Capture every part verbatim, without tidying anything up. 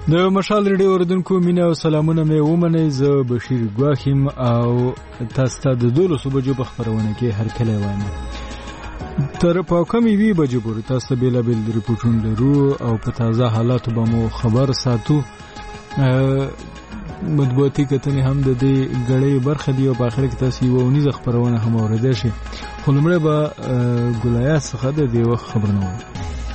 د مشال ریډیو اوریدونکو مینه او سلامونه مې ومنئ. زه بشیر ګواخیم او تاسو ته د دولسو بجو په خپرونه کې هرکلی وایم. تر په کمې وی بجې پورې تاسو ته بېلابېل ریپورټونه لرو او په تازه حالاتو به مو خبر ساتو. مطبوعاتي کتنې هم د دې ګړۍ برخه دي او په آخر کې تاسو یوه اونیزه خپرونه هم اورېدی شئ. خو لومړی به ګلایات څخه د دې وخت خبرونه واورو.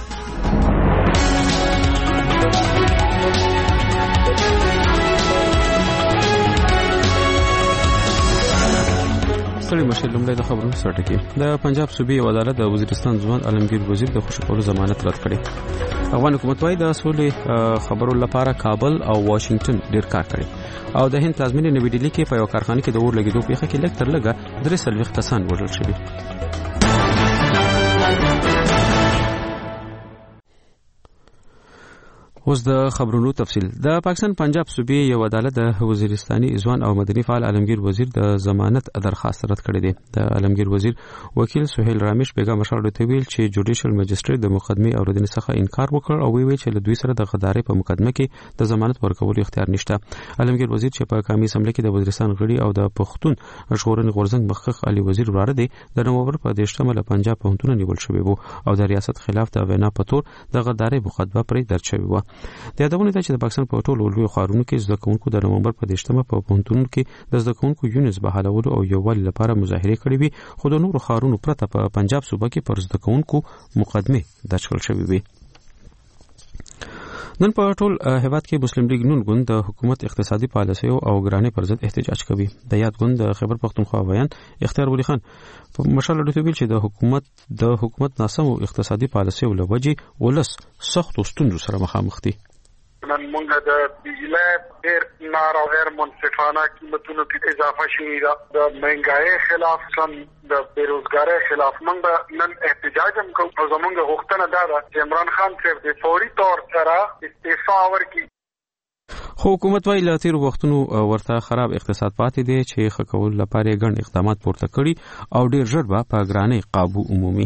ستړي مشه لومړی د خبرونو سرټه کې د پنجاب صوبې یو عدالت د وزیرستان ځوان عالمگیر وزیر د خوشي کولو ضمانت رد کړی. افغان حکومت وايي د سولې خبرو لپاره کابل او واشنگټن ډیر کار کړی او د هند پلازمینې نوې ډیلي کې په یو کارخانه کې د اور لګیدو پیښه کې لږ تر لږه درې څلوېښت کسان وژل شوي. اوس د خبرونو تفصیل. د پاکستان پنجاب صوبې یو عدالت د وزیرستاني ځوان او مدني فعال عالمگیر وزیر د ضمانت درخواست رد کړی دی. د عالمگیر وزیر وکیل سہیل رامیش بیگا مشال ته ویل چې جوډیشل مجسټریټ د مقدمې اوریدنې څخه انکار وکړ او ویل چې له دوی سره د غدارۍ په مقدمه کې د ضمانت ورکولو اختیار نشته. عالمگیر وزیر چې په قومي اسمبلی کې د وزیرستان غړي او د پښتون ژغورنې غورځنګ مخکښ علي وزیر وراره دی د نومبر په دیشتمه له پنجاب پوهنتون نیول شوی وو او د ریاست خلاف د وینا په تور د غدارۍ مقدمه پرې درج شوی و. د یادونه ده چې د پاکستان په ټولو لوی ښارونو کې زده کوونکو د نومبر په دیشتمه په پوهنتونونو کې د زده کوونکو یونیس بحالولو او یووالي لپاره مظاهرې کړې وي، خو د نورو ښارونو پرته په پنجاب صوبه کې پر زده کوونکو مقدمې درج کړل شوې وي. نن په ټول هیواد کې مسلم لیگ نون ګوند د حکومت اقتصادي پالیسیو او ګرانۍ پر ضد احتجاج کوي. د یاد ګوند د خیبر پختونخوا ویان اختیار ولی خان په مشال ډوټ ویل چې د حکومت د حکومت ناسم اقتصادي پالیسیو لوجې ولس سخت ستونزو سره مخامخ دي. نن موږ د بجلی ډېر نار او غیر منصفانه قیمتونو کې اضافه شوې ده. د مهنګایۍ خلاف سم د بیروزګارۍ خلاف موږ نن احتجاج هم کوو او زموږ غوښتنه دا ده چې عمران خان صاحب د فوري طور سره استعفا ورکړي. خو حکومت وايي له تیرو وختونو ورته خراب اقتصاد پاتې دی چې ښه کولو لپاره یې ګڼ اقدامات پورته کړي او ډېر ژر به په ګرانۍ قابو عمومي.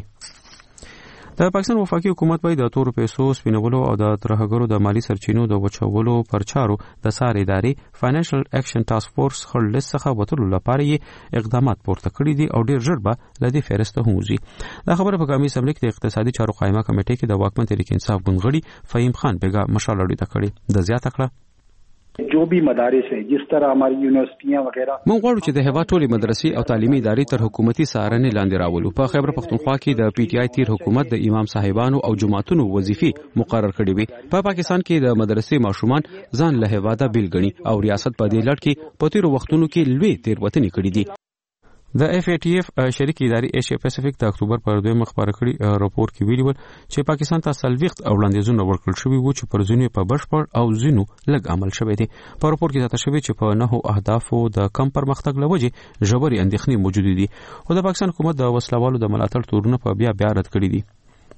د پاکستان وفاقي حکومت وايي د تورو پیسو سپینولو او د ترهګرو د مالی سرچینو د وچولو پر چارو د سار ادارې فاینانشل اکشن ټاسک فورس خړ لیست څخه وتلو لپاره یې اقدامات پورته کړي دي او ډیر ژر به لدې فهرست هم وځي. دا خبره په قومي اسمبلی کې د اقتصادي چارو قائمه کمیټې کې د واکمن تحریک انصاف ګوندغړي فهیم خان بیگا مشال اړیته کړي. د زیاته کړه जो भी मदारिस है जिस तरह हमारी यूनिवर्सिटियां वगैरह مونږ غواړو چې د هیواد ټولې مدرسې او تعلیمي ادارې تر حکومتي څارنې لاندې راولو. په خیبر پختونخوا کې د پی ټی آی تیر حکومت د امام صاحبانو او جماعتونو وظیفې مقرر کړې وي. په پاکستان کې د مدرسې ماشومان ځان له هیواده بیل ګڼي او ریاست په دې لړ کې په تیرو وختونو کې لوی تیروتنې کړې دي. د اف ای ټی اف شریک ادارې ایشیا پیسفیک د اکتوبر پر دویمه خبره کړي راپور کې ویلي ول چې پاکستان ته سلويخت او وړاندیزونه ورکړل شوي وو چې پر ځینو په بشپړ او ځینو لږ عمل شوی دی. په راپور کې ذکر شوی چې په نهو اهدافو د کم پرمختګ لوجې ژورې اندېښنې موجود دي او د پاکستان حکومت د وسلوالو د ملاتړ تورونه په بیا بیا رد کړي دي.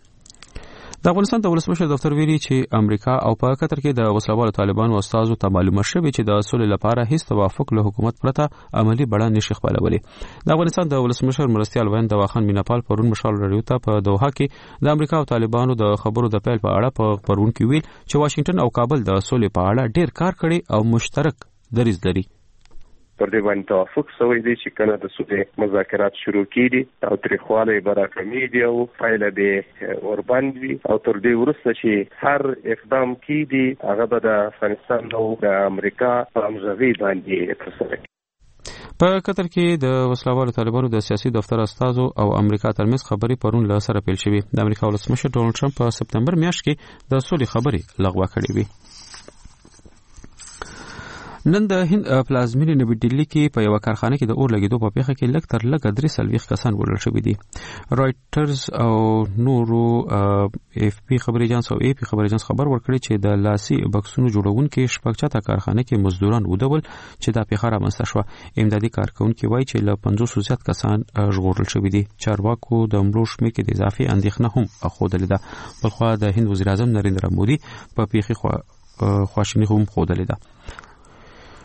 د افغانستان د ولسمشر دفتر ویلي چې امریکا او په قطر کې د وسلوالو طالبانو استازو ته معلومه شوې چې د سولې لپاره هیڅ توافق له حکومت پرته عملی بڼه نشي خپلولی. د افغانستان د ولسمشر مرستیال وین دواخان میناپال پرون مشال رادیو ته په دوحه کې د امریکا او طالبانو د خبرو د پیل په اړه په پرون کې ویل چې واشنگټن او کابل د سولې په اړه ډیر کار کړي او مشترک دریځ لري. پر دې باندې توافق شوی دی چې کله د سولې مذاکرات شروع کیږي او تاریخواله به راکمیږي او فایله به ورباندې وي او تر دې وروسته چې هر اقدام کیږي هغه به د افغانستان او د امریکا په همغږي باندې ترسره کیږي. په قطر کې د وسلوالو طالبانو د سیاسي دفتر استازو او امریکا ترمنځ خبرې پرون له سره پیل شوې. د امریکا ولسمشر ډونالد ټرمپ په سپتمبر میاشت کې د سولې خبرې لغوه کړې وي. نن د هند پلازمینې نوې ډیلي کې په یو کارخانه کې د اور لګیدو په پیښه کې لږ تر لږه درې څلوېښت کسان وژل شوي دي. رایټرز او نورو اف پی خبري اژانس او ای پی خبري اژانس خبر ورکړي چې د لاسي بکسونو جوړونکو شپږ چاته کارخانه کې مزدوران ودول چې دا پیښه رامنځته شوه. امدادي کارکونکو وایي چې له پنځوس زیات کسان ژغورل شوي دي. چارواکو د مړو شمېر کې د اضافي اندېښنه هم ښودلې ده. بلخوا د هند وزیر اعظم نریندرا مودي په پیښې خواشیني هم ښودلې ده.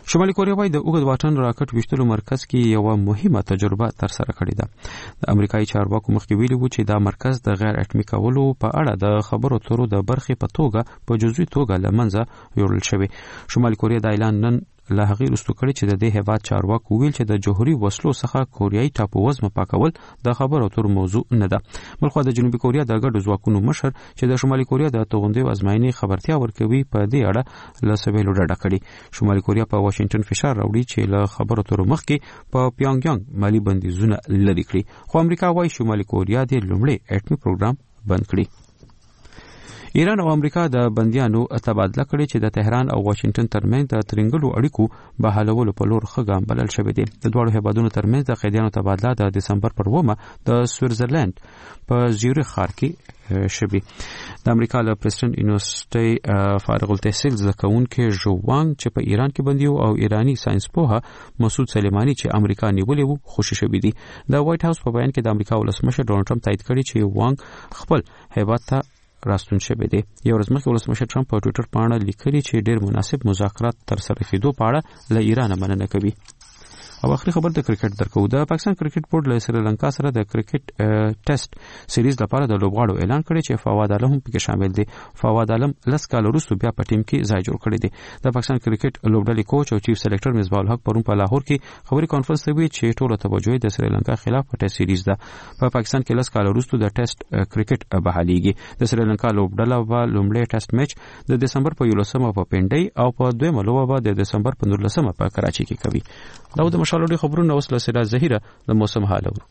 شمالي کوریا وايي د اوږد واټن راکټ ویشتلو مرکز کې یو مهمه تجربه تر سره کړې ده. د امریکایي چارواکو مخکې ویلي وو چې دا مرکز د غیر اټومي کولو په اړه د خبرو اترو د برخې په توګه په جزوي توګه له منځه یوړل شوی. شمالي کوریا د اعلان نن له هغې وروسته کړی چې د دې هیواد چارواکو ویل چې د جوهري وسلو څخه کوریایي ټاپو وزمه پاکول د خبرو اترو موضوع نه ده. بلخوا د جنوبي کوریا د ګډو ځواکونو مشر چې د شمالي کوریا د توغندیو ازمایښتي خبرتیا ورکوي په دې اړه له سویلو ډډه کړې. شمالي کوریا په واشنگټن فشار راوړي چې له خبرو اترو مخکې په پیونګ یانګ مالي بندیزونه لرې کړي، خو امریکا وايي شمالي کوریا د لومړي اټومي پروګرام بند کړي. ایران او امریکا د بندیانو تبادله کړي چې د تهران او واشنگټن ترمنځ د ترنګلو اړیکو بحالولو په لور ښه ګام بلل شوی دی. د دواړو هیوادونو ترمنځ د قیدیانو تبادله د دسمبر پر اوومه د سویټزرلند په زیورخ ښار کې شوی. د امریکا له پریسټن یونیورسيټي فارغ التحصیل زده کوونکی ژو وانګ چې په ایران کې بندي او ایرانی ساينس پوها مسعود سلیمانی چې امریکا نیولې وو خوشی شوی دي. د وایټ هاوس په بیان کې د امریکا ولسمشر ډونالد ټرمپ تایید کړی چې وانګ خپل هیواد ته راستون شوی دی. یو ورځ مخکې ولسمشر ټرمپ په ټوئیټر باندې لیکلي چې ډېر مناسب مذاکرات تر سره کېدو په اړه له ایران مننه کوي. او اخري خبر د کرکټ درکو. د پاکستان کرکټ بورډ له سریلانکا سره د کرکټ ټیسټ سیریز لپاره د لوبغاړو اعلان کړی چې فواد عالم هم پکې شامل دی. فواد عالم لس کال وروسته بیا په ټیم کې ځای جوړ کړی دی. د پاکستان کرکټ لوبډلې کوچ او چیف سلیکټر مصباح الحق پرون په لاهور کې خبري کانفرنس ته وی چې ټوله توجه د سریلانکا خلاف په ټیسټ سیریز ده. په پاکستان کې لس کال وروسته د ټیسټ کرکټ بحاليږي. د سریلانکا لوبډله به لومړی ټیسټ میچ د دسمبر په یولسمه په پنډي او په دویمه لوبه به د دسمبر په نولسمه په کراچي کې کوي. دا د مشالوړي خبرونه اوس له سراج زهیره د موسم حال اورو.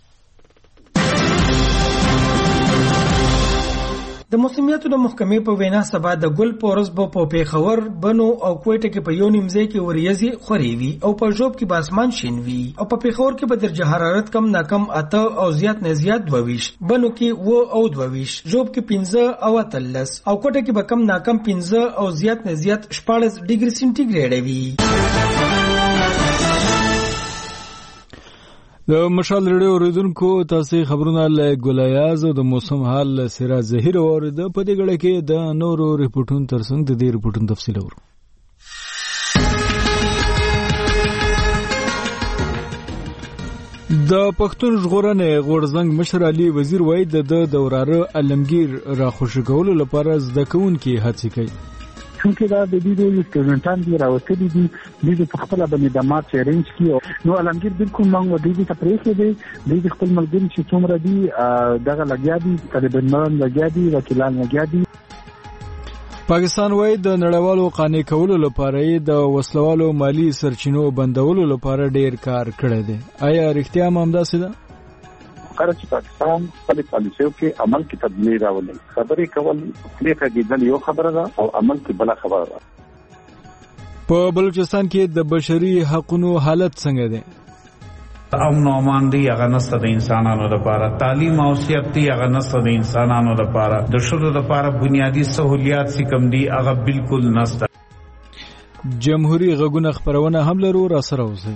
د موسمیاتو د محکمې په وینا سبا د ګل پورس بو په پیښور بنو او کوټه کې په یو نیمځای کې وریځي خوري وي او په جوب کې به اسمان شین وي او په پیښور کې به درجه حرارت کم نه کم اته او زیات نه زیات دوه بنو کې و او دوه جوب کې پنځه او اتلس او کوټه کې به کم نه کم پنځه او زیات نه زیات شپاړس ډیګري سنټیګریډ وي. د مشال ریډیو اوریدونکو تاسو خبرونه له ګولیاز او د موسم حال سراج زهیر اورید. په دې غړي کې د نورو ریپورتونو ترڅنګ د دې ریپورتونو تفصیل اورو. د پښتون ژغورنې غورځنګ مشر علي وزیر وایي د دوراره علمگیر را خوشګولو لپاره زده کوونکي هڅه کوي. چونکه دا د دې د سټوډنټان دی راوستي دي د خپل باندې د مات چیلنج کیو نو علمگیر بالکل موږ د دې ته پریښې دي د خپل ملګری چې څومره دي دغه لګیا دي طالبان لګیا دي وکیلان لګیا دي. پاکستان وايي د نړیوالو قانون کولو لپاره د وسلوالو مالی سرچینو بندولو لپاره ډیر کار کړی دی. آیا رښتیا هم همداسې ده؟ کله چې پاکستان خپل پالیسیو کې عمل کې تبدیلی راولي خبرې کول پرې کېدل یو خبره ده او عمل کې بل خبره ده. په بلوچستان کې د بشري حقوقو حالت څنګه ده؟ امن او امان دی هغه نسته د انسانانو لپاره، تعلیم او صحت دی هغه نسته د انسانانو لپاره، د شرو لپاره بنیادی سہولیات سکم دی هغه بالکل نسته. جمهوریت غږونه خبرونه هم لرو را سره اوسئ.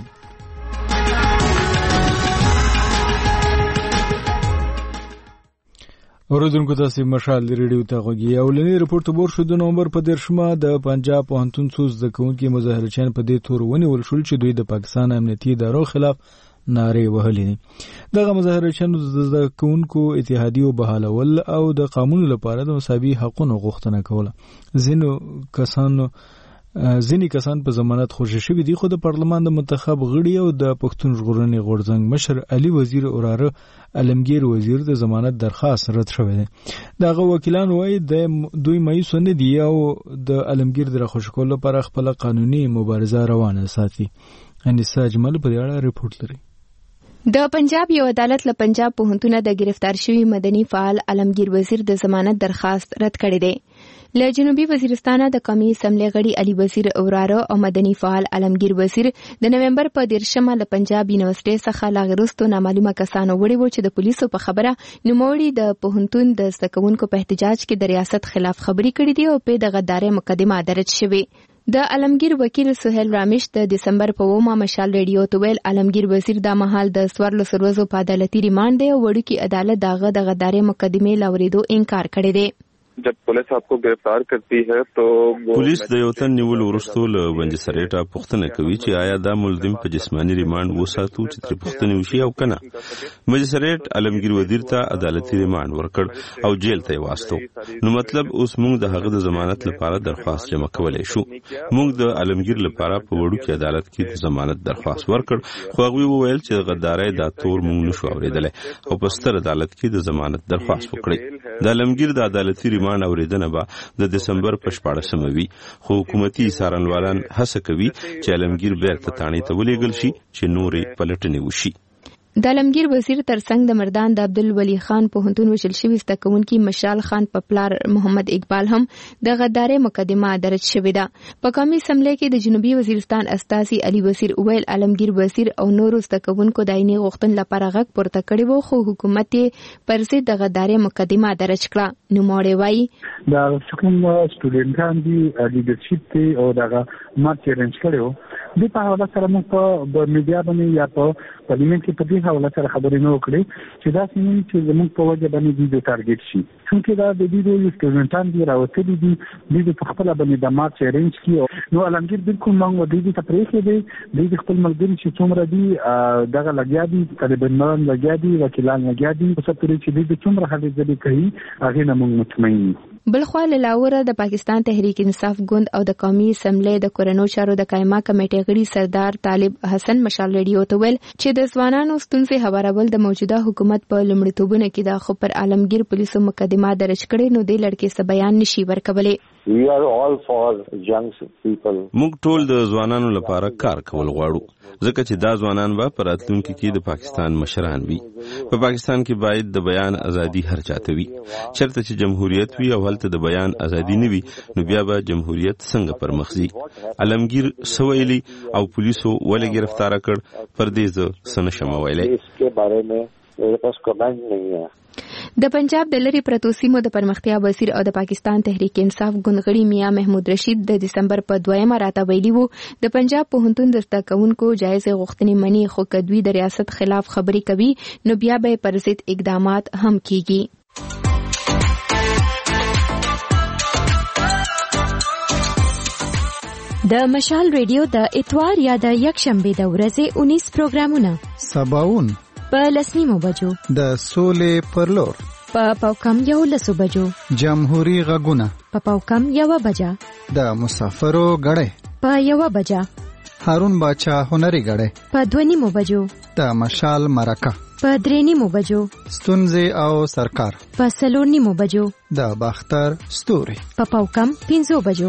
اوریدونکو تاسو مشال ریډیو ته غوږی. اولنی رپورت بور شو د نومبر په دیرشمه د پنجاب پوهنتون څو زده کوونکي مظاهرچیان په دې تور ونیول شول چې دوی د پاکستان امنیتي ادارو خلاف نارې وهلې دي. دغه مظاهرچیانو د زده کوونکو اتحادیو بحالول او د قانون لپاره د مساوي حقوقو غوښتنه کوله. ځینو کسانو ځینې کسان په ضمانت خوشی شوي دي، خو د پارلمان د منتخب غړي او د پښتون ژغورنې غورځنګ مشر علي وزیر اوراره علمگیر وزیر د ضمانت درخواست رد شوی دی. دغه وکیلان وایي د دوی مایوس نه دي او د علمگیر د راخوشي کولو لپاره خپل قانوني مبارزه روانه ساتي. انیسا اجمل په اړه ریپورت لري. د پنجاب یو عدالت له پنجاب پوهنتون د گرفتار شوی مدني فعال علمگیر وزیر د ضمانت درخواست رد کړی دی. له جنوبي وزیرستان د قومي اسمبلی غړي علي وزیر اوراره او مدني فعال علمگیر وزیر د نومبر په دیرشمه له پنجاب یونیورسيټي څخه لاغرستو نامعلومه کسانو وړي وو چې د پولیسو په خبره نوموړي د پوهنتون د سکونکو په احتجاج کې د ریاست خلاف خبري کړې دي او په د غدارۍ مقدمه درج شوې. د علمگیر وکیل سہیل رامیش د دسمبر په اومه مشال ریډیو ته ویل علمگیر وزیر د مهال د سوارلو سروزو په عدالتي ریماند دی او وړوکی عدالت داغه د غدارۍ مقدمه لاوریدو انکار کړی دی. जब पुलिस आपको गिरफ्तार करती है तो police د یو تن نیول ورستو له بنج سریټا پوښتنه کوي چې آیا دا ملزم په جسمانی ریماند وساتو چې تر پوښتنه وشي او کنه. بنج سریټ علمگیر وزیر ته عدالتي ریماند ورکړ او جیل ته واستو. نو مطلب اوس موږ د هغه د ضمانت لپاره درخواست جمع کولای شو. موږ د علمگیر لپاره په وړو کې عدالت کې د ضمانت درخواست ورکړ خو هغه وویل چې غداري دا تور موږ نشو اوریدل او په ستر عدالت کې د ضمانت درخواست وکړي. د علمگیر د عدالتي ریماند اوریدنه به د دسمبر په شپاړسمه وي خو حکومتي څارنوالان هڅه کوي چې علمگیر بیرته تاني ته ولېږل شي چې نورې پلټنې وشي. د علمگیر وزیر ترڅنګ د مردان د عبدالولي خان پوهنتون وشل شوی ستکونکي مشال خان په پلار محمد اقبال هم د غداري مقدمه درج شوې ده. په قومي اسمبلی کې د جنوبي وزیرستان استاذي علي وزیر ویل علمگیر وزیر او نورو ستکونکو د عیني غوښتن لپاره غږ پورته کړی وو خو حکومت پر ضد د غداري مقدمه درج کړه. نو موړې وایي دا څومره سټوډنټان دي لیډرشپ ته او دا ما چیلنج کړو د په حواله سره موږ په میډیا باندې یا په پارلیمنت کې په دې حواله سره خبرې نه وکړي چې دا څنګه چې زموږ په وجه باندې د ټارګټ شي څنګه دا د دې یو سټوډنټان دي راوتلي دي د خپل باندې د مارچ ارینج کیو. نو علمگیر بالکل موږ د دې ته پریښې دي د خپل ملګری چې څومره دي دغه لګیا دي طالبان لګیا دي وکیلان لګیا دي په څه پرې چې د څومره حالې ځلې کوي هغه نه موږ مطمئن. بلخوا لاوره د پاکستان تحریک انصاف ګوند او د قومي اسمبلی د کورونو چارو د قائمه کمیټې غړي سردار طالب حسن مشال ریډیو ته ویل چې د ځوانانو ستونزې هوارول د موجوده حکومت په لومړیتوبونه کې د خو پر عالمگیر پولیسو مقدمه درج کړي نو د لړکې څه بیان نشي ورکولای. We are all for young people. موږ ټول د ځوانانو لپاره کار کول غواړو ځکه چې دا ځوانان به په راتلونکي کې د پاکستان مشران وي. په پاکستان کې باید د بیان ازادي هر چاته وي. چرته چې جمهوریت وي او هلته د بیان ازادي نه وي نو بیا به جمهوریت څنګه پرمخ ځي. علمگیر سویلی او پولیسو ولې گرفتار کړ پر دې ز سنشم ویلې. इसके बारे में मेरे पास कमेंट नहीं है. د پنجاب د لری پرتو سیمو د پرمختیا وزیر او د پاکستان تحریک انصاف ګوندغړي میاں محمود رشید د دسمبر په دویمه راته ویلي وو د پنجاب پوهنتون د ستکونکو جایز غوښتنې منی خو کدوی د ریاست خلاف خبري کوي نو بیا به پر ضد اقدامات هم کیږي. د مشال ریډیو د اتوار یا د یکشنبه د ورځې اونیس پروګرامونه سباون په لسنیمو بجو د سولې پرلور په پاوکم یو لسو بجو جمهوریت غږونه په پاوکم یو بجا د مسافرو غړې په یو بجا هارون باچا هنري غړې په دونیمو بجو د مشال مرکه په درېنیمو بجو ستونزې او سرکار په سلورنیمو بجو د باختر ستوري په پاوکم پنځو بجو.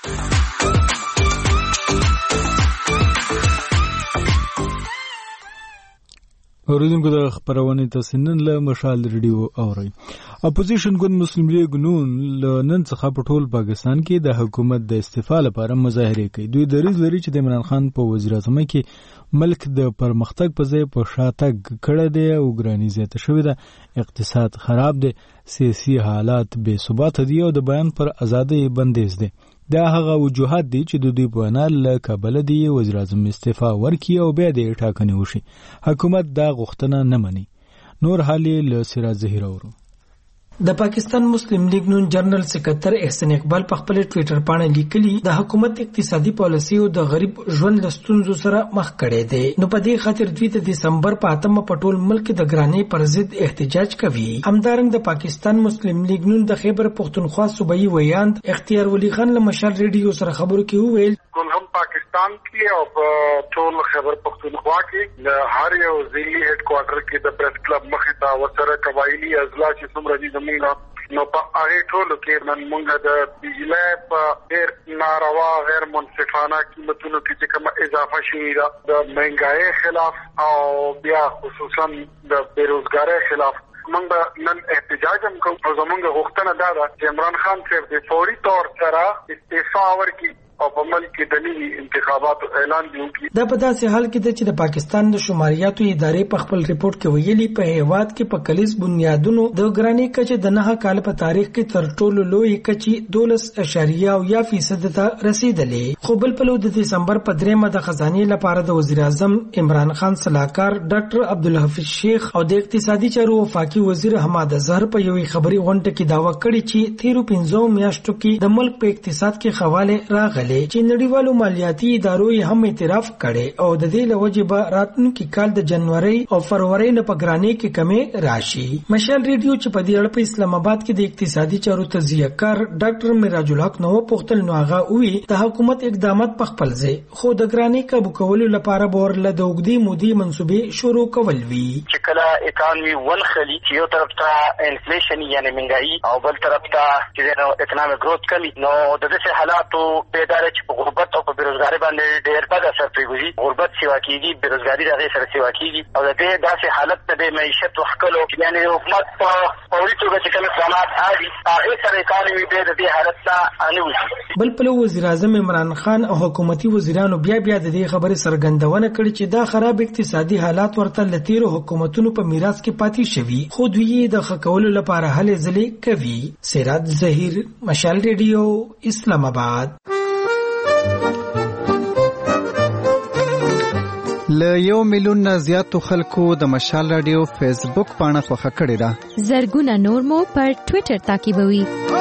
اوریدونکو د خبرونه تاسو نن له مشال ریډیو اورئ. اپوزیشن ګوند مسلم لیگ نون له نن څخه په ټول پاکستان کې د حکومت د استعفا لپاره مظاهره کوي. دوی دریځ لري چې د عمران خان په وزیر اعظم کې ملک د پرمختګ په ځای په شاتګ کړه دی او ګرانی زیاته شوې ده، اقتصاد خراب دی، سیاسي حالات بے ثبات دي او د بیان پر ازادي بندیز دي. دا هغه وجوهات دي چې د دوی په وینا له کابل دی وزیر اعظم استعفا ورکړي او بیا د ټاکنې وشي. حکومت دا غوښتنه نه مني. نور حالي له سراج ظهیر اورو. د پاکستان مسلم لیگ نون جنرال سکرټر احسان اقبال په خپل ټوئیټر باندې لیکلي د حکومت اقتصادي پالیسي او د غریب ژوند لستونزو سره مخ کړي دي. نو په دې خاطر دوی د دسمبر په اتمه په ټول ملک د ګرانی پر ضد احتجاج کوي. همدارنګه د پاکستان مسلم لیگ نون د خیبر پختونخوا صوبایي ویاند اختیار ولی خان له مشال ریډیو سره خبرو کې وویل هم پاکستان کې او په ټول خیبر پختونخوا کې د هر یو ضلعي هډ کوارټر کې د پریس کلب مخې ته وسره قبایلی اضلاع چې څومره دي زمينه نو په هغه ټولو کې نن موږ د بجلی په ډېر ناروا غیر منصفانه قیمتونو کې چې کومه اضافه شوې ده د مهنګای خلاف او بیا خصوصا د بیروزګاری خلاف موږ نن احتجاج هم کوو. زموږ غوښتنه دا ده چې عمران خان صاحب د فوري طور سره استعفا ورکړي او په ملک کې د نوي انتخاباتو اعلان دی وکړي. دا په داسې حال کې ده چې د پاکستان د شماریاتو ادارې په خپل ریپورت کې ویلي په هیواد کې په کلیز بنیادونو د ګرانی کچه د نه کال په تاریخ کې تر ټولو لوی کچې دولس اشاریه یا فیصد ته رسیدلې. خو بل په د دسمبر په دریمه د خزانه لپاره د وزیر اعظم عمران خان صلاحکار ډاکټر عبدالحفیظ شیخ او د اقتصادي چارو وفاقي وزیر حماد اظهر په یوې خبري غونډه کې داوا کړې چې تیرو پنځو میاشتو کې د ملک په اقتصاد کې خواله راغلي چې نړیوالو مالیاتي ادارو یې هم اعتراف کړي او د دې لوجه به راتلونکي کال د جنوري او فروری نه په ګرانی کې کمی راشي. مشال ریډیو چې په دې اړه په اسلام آباد کې د اقتصادي چارو تجزیه کار ډاکټر میراج الحق نو پوښتل نو هغه وی د حکومت اقدامات په خپل ځای خو د ګرانی قابو کولو لپاره بور له د وګړي مودي منسوبې شروع کول وی چې کله اکانومي ونخلي چې یو طرف ته انفلیشن یعنی منګایي او بل طرف ته چې نو اکونومیک گروث کمی نو د دې حالاتو پیدار چې په غربت او په بیروزګاری باندې ډېر بد اثر پرېږدي. غربت سیوا کیږي، بیروزګاری دغه سره سیوا کیږي او د دې داسې حالت د معیشت وښکلو یعنی حکومت په فوري توګه چې کوم اقدامات اخلي هغه سره اکانومي د دې حالت ته نه وځي. بل په وزیر اعظم عمران خان او حکومتي وزیرانو بیا بیا د دې خبرې سرګندونه کړې چې دا خراب اقتصادي حالات ورته لتیرو حکومتونو په میراث کې پاتې شوي خو دوی د خکولو لپاره هلې ځلې کوي. سراج ظهیر، مشال ریډیو، اسلام آباد. ل یو میلیون نه زیاتو خلکو د مشال رادیو فیسبوک پاڼه خوښه کړې ده. زرګونه نور مو پر ټوئیټر تعقیبوي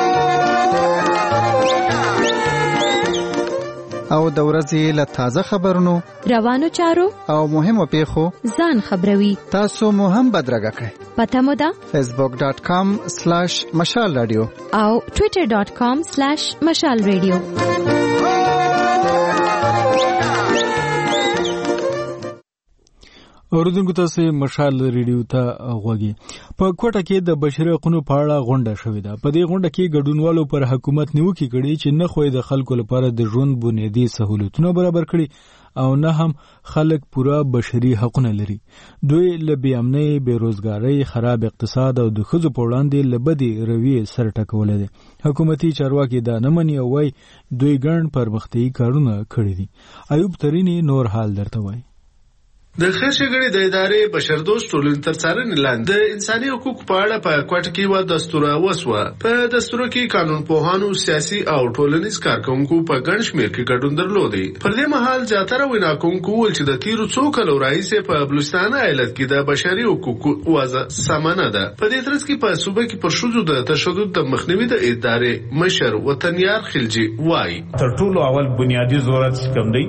او د ورځې له تازه خبرونو، روانو چارو او مهمو پیښو ځان خبروي. تاسو مو هم بدرګه کړئ. پته مو ده فیسبوک ډاٹ کام سلیش مشال رادیو او ټوئیټر ډاٹ کام سلیش مشال رادیو. اوردونکو تاسو مشال ریډیو ته غوږی. په کوټه کې د بشري حقوقو په اړه غونډه شوې ده. په دې غونډه کې ګډونوالو پر حکومت نیوکه کړې چې نه خو د خلکو لپاره د ژوند بنیادی سہولتونه برابر کړي او نه هم خلک پورا بشري حقوق لري. دوی له بې امنۍ، بیروزګارۍ، خراب اقتصاد او د ښځو په وړاندې له بدې رویې سر ټکولې دي. حکومتي چارواکي دا نه مني او وايي دوی ګڼ پرمختیایي کارونه کړي دي. ایوب ترینی نور حال درته وایي. د خښګړې د ادارې بشردوست ټولنې تر څارنې لاندې د انساني حقوقو په اړه په کوټه کې و دستور وسوه. په دستور کې قانون پوهانو، سیاسي او ټولنیز کارکونکو په ګڼ شمېر کې ګډون درلودي. پر دې مهال زیاتره ویناکونکو ویل چې د تیرو څو کلو راهیسې په بلوچستان ایالت کې د بشري حقوقو وضع سمه نه ده. په دې ترڅ کې په صوبه کې پر ښځو د تشدد د مخنیوي د ادارې مشر وطنیار خلجي وایي تر ټولو اول بنیادی ضرورت کوم دی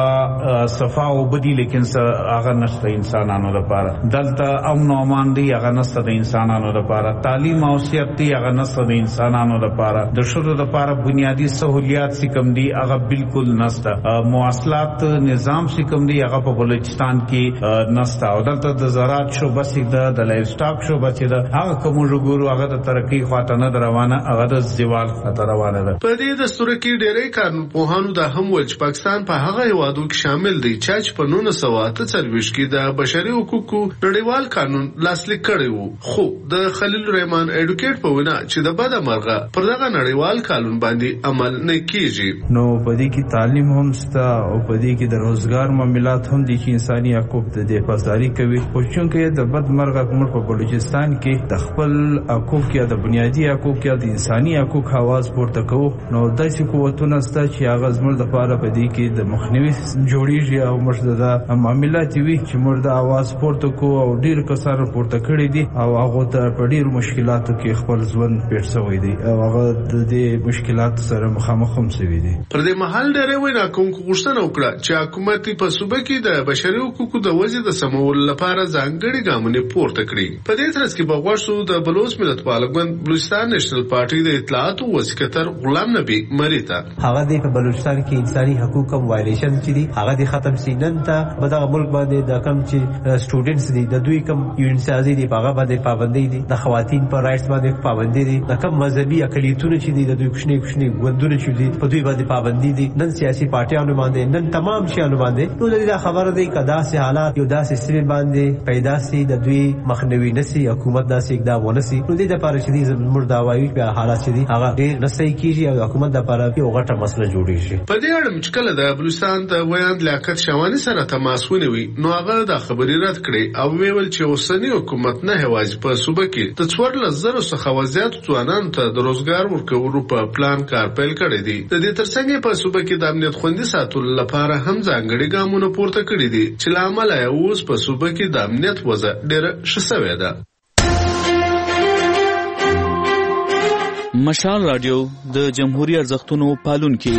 هغه صفا او بدی لیکن هغه نشته انسانانو لپاره. دلته امن او امان دی هغه نشته د انسانانو لپاره. تعلیم او صحت دی هغه نشته د انسانانو لپاره. د شورو لپاره بنیادی سہولیات سکم دی هغه بالکل نشته. مواصلات نظام سکم دی هغه په بلوچستان کې نشته. او دلته د زراعت شعبه سیده د لایف سټاک شعبه سیده هغه کوم وګورو هغه د ترقی خواته نه روانه هغه د زوال خطر روانه ده. په دې دستور کې ډېری قانون پوهانو د هم ول چې پاکستان په هغه هیوادو کې شامل دی چې په نولس سوه اته څلوېښت کې د بشري حقوقو نړیوال قانون لاسلیک کړی وو. خو د خلیل الرحمن اډوکیټ په وینا چې د بده مرغه پر دغه نړیوال قانون باندې عمل نه کیږي. نو په دې کې تعلیم هم ستا او په دې کې د روزګار معاملات هم دي چې انساني حقوق د حفاظتداري کوي. خو چې د بد مرغه کوم په بلوچستان کې د خپل حقوق یا د بنیادی حقوق یا د انساني حقوق حواس پورته کوو نو داسې قوتونه ستا چې هغه زموږ لپاره په دې کې د مخنیوي جوړیږي او موږ د معاملات وی چې موږ د आवाज پورته کو او ډیر کسان پورته کړی دي او هغه ته په ډیر مشکلاتو کې خپل ژوند پیښ شوی دی او هغه د دې مشکلاتو سره مخامخ هم شوی دی. پر دې محل ډېر وینا کوم غوښتنه وکړه چې حکومت په صوبه کې د بشري حقوقو د وضع د سمول لپاره ځانګړي ګامونه پورته کړي. په دې ترڅ کې بغوښتو د بلوچ ملت پالګوند بلوچستان نېشنل پارټي د اطلاعات او سکرټر غلام نبی مریتا هغه د بلوچستان کې انساني حقوقو وایلیشن چې دي هغه د ختم سینن ته په دغه ملک باندې د کم چې سټوډنټس دي د دوی کم یونیورسيټي دي هغه باندې پابندي دي د خواتین پر رائټس باندې پابندي دي د کم مذهبي اقلیتونو چې دي د دوی کوچني کوچني ګوندونه چې دي په دوی باندې پابندي دي نن سیاسي پارټیانو باندې نن تمام شیانو باندې نو د دې خبره دی کدا سي حالات یو داسې سیمه باندې پیدا سي د دوی مخنیوي نسی حکومت داسې اقدام ونسی نو د لپاره چې دې زموږ داوایي په حالات چې دي هغه ډېر نسي کیږي او حکومت د لپاره یو غټه مسله جوړیږي په دې اړه مشکل د بلوچستان د ویاند لیاقت شوانی سره تماس ونیوي نو هغه د خبري رد کړي او ویل چې اوسنی حکومت نه هواج په صوبه کې د څوارلس زره څخه وزیات ځوانانو ته د روزګار ورکولو په پلان کار پیل کړی دی د دې ترڅنګ په صوبه کې د امنیت خوندي ساتلو لپاره هم ځانګړي ګامونه پورته کړي دي چې لامل یې اوس په صوبه کې د امنیت وضع ډېره ښه شوې ده. مشال رادیو د جمهوریت ارزښتونو پالونکي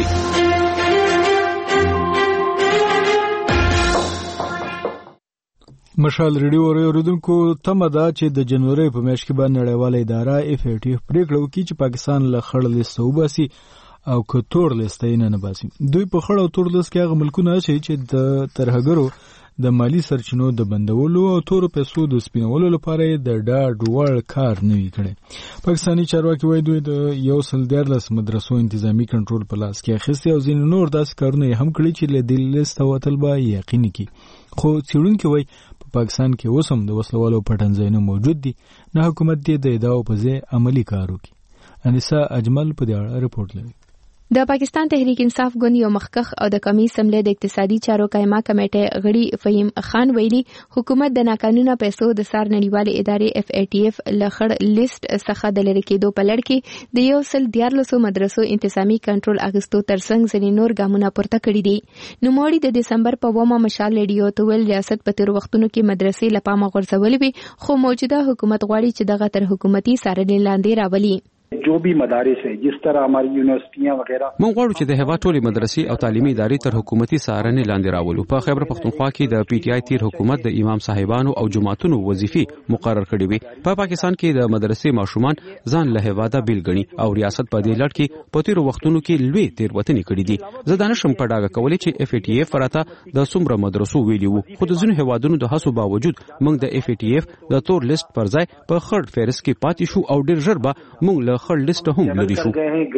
مشال ریډیو اوریدونکو تمه ده چې د جنوري په میاشت کې باندې نړیواله اداره اف ای ټی اف پریکړه وکړي چې پاکستان له خړ لیست وباسي او کتور لیست یې نه باسي. دوی په خړ او تور لیست کې هغه ملکونه چې د ترهګرو د مالی سرچینو د بندولو او تورو پیسو د سپینولو لپاره د ډاډ وړ کار نه وی کړی. پاکستاني چارواکي وایي دوی د یو سل دیارلس مدرسو انتظامی کنټرول په لاس کې اخیستی او ځینې نور داسې کارونه هم کړي چې له دې لیست وتل به یقیني کړي. خو څېړونکي وایي په پاکستان کې اوس هم د وسلوالو پټنځایونه موجود دي نه حکومت دې د ادعاو په ځای عملي کار وکړي. انیسا اجمل په دې اړه رپورټ لري. د پاکستان تحریک انصاف ګوند یو مخکخ او د قومي اسمبلی د اقتصادي چارو قائمه کمیټه غړي فهیم خان ویلي حکومت د ناقانونه پیسو د سار نړیوالې ادارې اف ای ټی اف لخړ لیست څخه د لری کېدو په لړ کې د یو سل دیارلسو مدرسو انتظامی کنټرول اغستو ترڅنګ ځینې نور ګامونه پورته کړي دي. نوموړي د دسمبر په اومه مشال ریډیو ته ویل ریاست په تیر وختونو کې مدرسې لپاره غورځولې وي خو موجوده حکومت غواړي چې دغه تر حکومتي څارنې لاندې راولي. جو بھی مدارس ہیں جس طرح ہماری یونیورسٹیاں وغیرہ مونږ غواړو چې د هیواد ټولې مدرسې او تعلیمي ادارې تر حکومتي څارنې لاندې راولو. په خیبر پختونخوا کې د پی ټی آی تیر حکومت د امام صاحبانو او جماعتونو وظیفې مقرر کړې وي. په پا پاکستان کې د مدرسې ماشومان ځان له هیواده بیل ګڼي او ریاست په دې لړ کې په تیر وختونو کې لوی تیروتنې کړې دي. زه دانشم په ډاګه کولې چې اف ای ټی اف راته د څومره مدرسو ویلي وو خو د ځینو هیوادونو د هڅو باوجود موږ د اف ای ټی اف د تور لیست پر ځای په خړ فهرست کې پاتې شو او ډیر ژر به موږ له خړ لیست هم لري شو.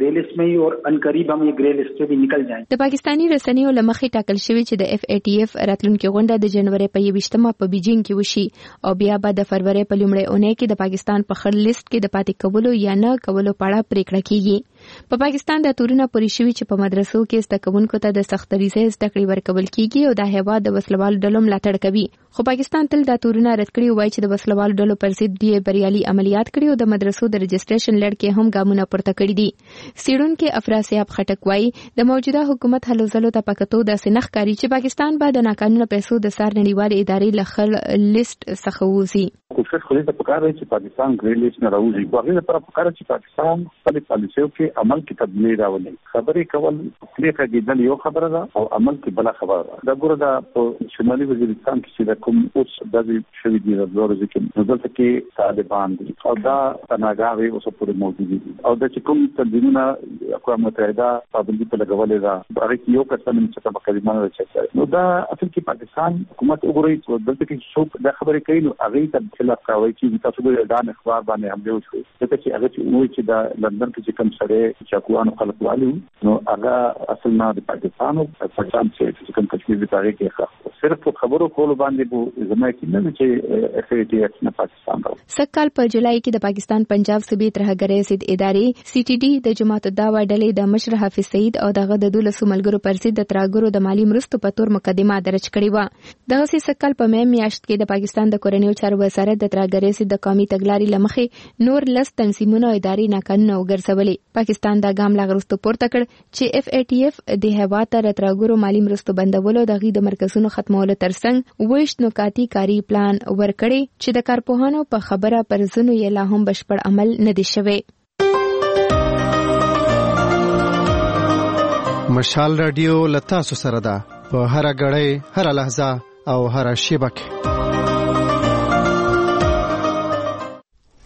د پاکستاني رسنیو لمخې ټاکل شوی چې د اف ای ټی اف راتلونکي غونډه د جنوري په یویشتمه په بیجینګ کې وشي او بیا به د فروری په لومړۍ اونۍ کې د پاکستان په خړ لیست کې د پاتې کولو یا نه کولو په اړه پریکړه کیږي. په پاکستان د تورونه پوری شوی چې په مدرسو کې زده کوونکو ته د سخت طریقې زده کړې ورکول کیږي او د هیواد د وسلوال ډلو ملاتړ کوي. خو پاکستان تل د تورونه رد کړی وایي چې د وسلوال ډلو پر ضد دی بریالي عملیات کړي او د مدرسو د رجسټریشن لړ کې هم ګامونه پورته کړي دي. سیړونکو افراسیاب خټک وایي د موجوده حکومت هلو ځلو ته پکتو د سنخ کاری چې پاکستان به د ناقانونه پیسو د سار نړیوالې ادارې لخل لیست څخه وځي. کوشش خو دې په کار دی چې پاکستان ګرین لیست نه راوځي. په هغه لپاره په کار چې پاکستان خپل پالیسیو کې عمل کې تبدیلی راولي. خبرې کول خپل کېدل یو خبره ده او عمل کې بل خبره ده. دا ګوره دا په شمالي وزیرستان کې چې د کوم اوس د شوی دی د ورځې کې دلته کې طالبان دي او دا تناګاوي اوس پورې موجود دي او د کوم تنظیمونه اقوام متحده پابندي په لګولې ده هغه کې یو کسان چې په کلمه راځي. نو دا اصل کې پاکستان حکومت وګوري چې دلته کې څوک دا خبرې کوي نو هغه ته خلاف کوي چې تاسو به دا اخبار باندې هم دی وشو ځکه چې هغه چې وایي چې د لندن کې چې کوم سره چاکوانو خلک والي نو هغه اصل نه د پاکستان او پاکستان چې کوم کشمیر د تاریخ کې صرف خبرو کولو باندې بو زما کې نه چې اف ای ټی اف نه پاکستان راو. سکهال په جولای کې د پاکستان پنجاب صوبې ترهګرۍ ضد ادارې سی ټي ډي د جماعت الدعوه ډلې د مشر حافظ سعید او دغه د دولسو ملګرو پر ضد د ترهګرو د مالی مرستو په تور مقدمه درج کړې و. دغه سکهال په مې میاشت کې د پاکستان د کورنیو چارو وزارت د ترهګرۍ ضد د قومي تګلارې لمخې نور لس تنظیمونه او ادارې ناقانونه وګرځولې. پاکستان دا ګام لا غرستو پورته کړ چې اف ای ټی اف د هیواد ته ترهګرو مالی مرستو بندولو د غي د مرکزونو ختمولو ترڅنګ وښت نکاتی کاری پلان ورکړي چې د کارپوهانو په خبره پر ځنو یې لا هم بشپړ عمل نه دی شوی. مشال رادیو لتا سره ده په هر غړې هر لحظه او هر شیبه کې.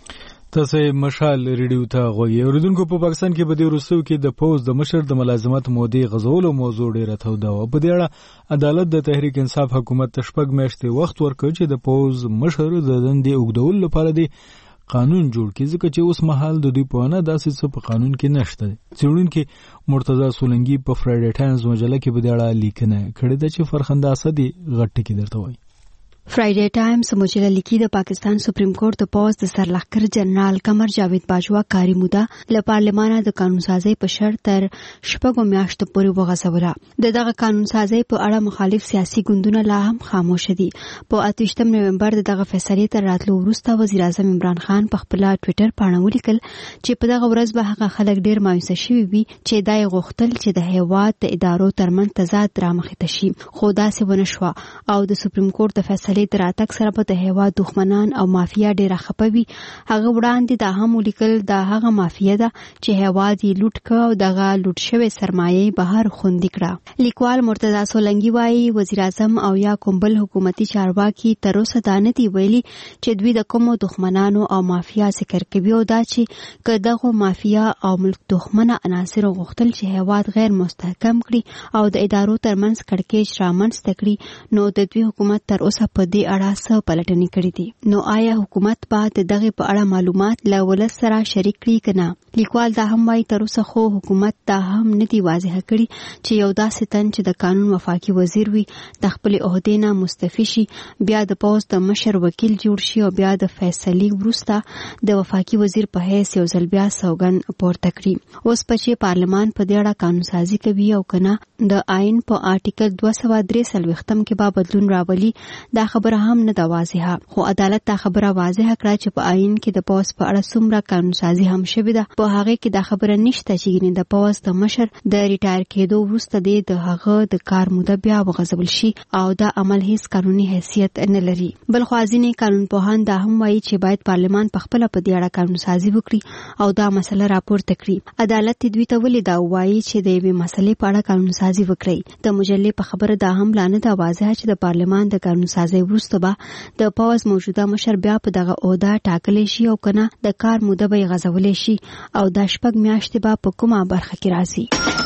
تاسو مشال ریډیو ته غوږی اوریدونکو. په پاکستان کې په دې وروستیو کې د پوز د مشر د ملازمت مودې غزولو موضوع ډیره توده و. په دې اړه عدالت د تحریک انصاف حکومت ته شپږ میاشتې وخت ورکړ چې د پوز مشر د دندې اوږدولو لپاره دی قانون جوړ کړي، ځکه چې اوس مهال د دوی په اړه داسې څه په قانون کې نشته. څېړونکي مرتضی سولنګي په فرایډے ټایمز مجله کې په دې اړه لیکنه کړې ده چې فرخنده اسدي غټ ټکی درته وایي. فرایډے ټایمز مجله لیکي د پاکستان سپریم کورټ د پوز د سرلښکر جنرال قمر جاوید باجوا کاری موده له پارلمانه د قانون سازي په شرط تر شپږو میاشتو پورې وغځوله. د دغه قانون سازي په اړه مخالف سیاسي ګوندونه لا هم خاموش دي. په اتهشتم نومبر دغه فیصلې تر راتلو وروسته وزیر اعظم عمران خان په خپل ټوئیټر باندې ولیکل چې په دغه ورځ به هغه خلک ډیر مایوسه شوي وي چې دای غوښتل چې د هیواد د ادارو ترمن تضاد رامخې ته شي، خو داسې ونه شوه او د سپریم کورټ د فیصلې د راتګ سره به د هیواد دښمنان او مافیا ډیره خپوي. هغه وړاندې دا هم ولیکل دا هغه مافیا ده چې هیواد یې لوټ کړ او دغه لوټ شوی سرمایه بهر خوندې کړه. لیکوال مرتضی سولنګي وایي وزیر اعظم او یا کوم بل حکومتي چارواکي تر اوسه دا نه دي ویلي چې دوی د کومو دښمنانو او مافیا ذکر کوي او دا چې که دغه مافیا او ملک دښمنه عناصر غوښتل چې هیواد غیر مستحکم کړي او د ادارو ترمنځ کړکېچ رامنځته کړي نو د دوی حکومت تر اوسه په دې اړه څه پلټنې کړې دي. نو آیا حکومت به د دغه په اړه معلومات له ولس سره شریک کړي که نه؟ لیکوال دا هم وایي تر اوسه خو حکومت دا هم نه دی واضح کړي چې یو داسې تن چې د قانون وفاقي وزیر وي د خپلې عهدې نه مستعفي شي، بیا د پوز د مشر وکیل جوړ شي او بیا د فیصلې وروسته د وفاقي وزیر په حیث یو ځل بیا سوګند پورته کړي. اوس په چې پارلمان په دې اړه قانون سازي کوي او که نه د آئین په آرټیکل دوه سوه درې څلوېښتم کې به بدلون راولي، دا خبره هم نه ده واضحه. خو عدالت دا خبره واضحه کړه چې په آئین کې د پوز په اړه څومره قانون سازي هم شوې ده. په هغه کې دا خبره نشته چې د پوز د مشر د ریټایر کېدو وروسته دی د هغه د کار موده بیا وغځول شي او دا عمل هیڅ قانوني حیثیت نه لري. بل خو ځینې قانونپوهان دا هم وایي چې باید پارلمان په خپله په دې اړه قانون سازي وکړي او دا مسله راپورته کړي. عدالت دوی ته ولې دا وایي چې د یوې مسلې په اړه قانون سازي وکړي؟ د مجلې په خبره دا هم لا نه ده واضحه چې د پارلمان د قانون سازي وروسته به د پوز موجوده مشر بیا په دغه عہده ټاکلی شي او کنه د کار موده به یې غځولی شي او دا شپږ میاشتې به په کومه برخه کې راځي.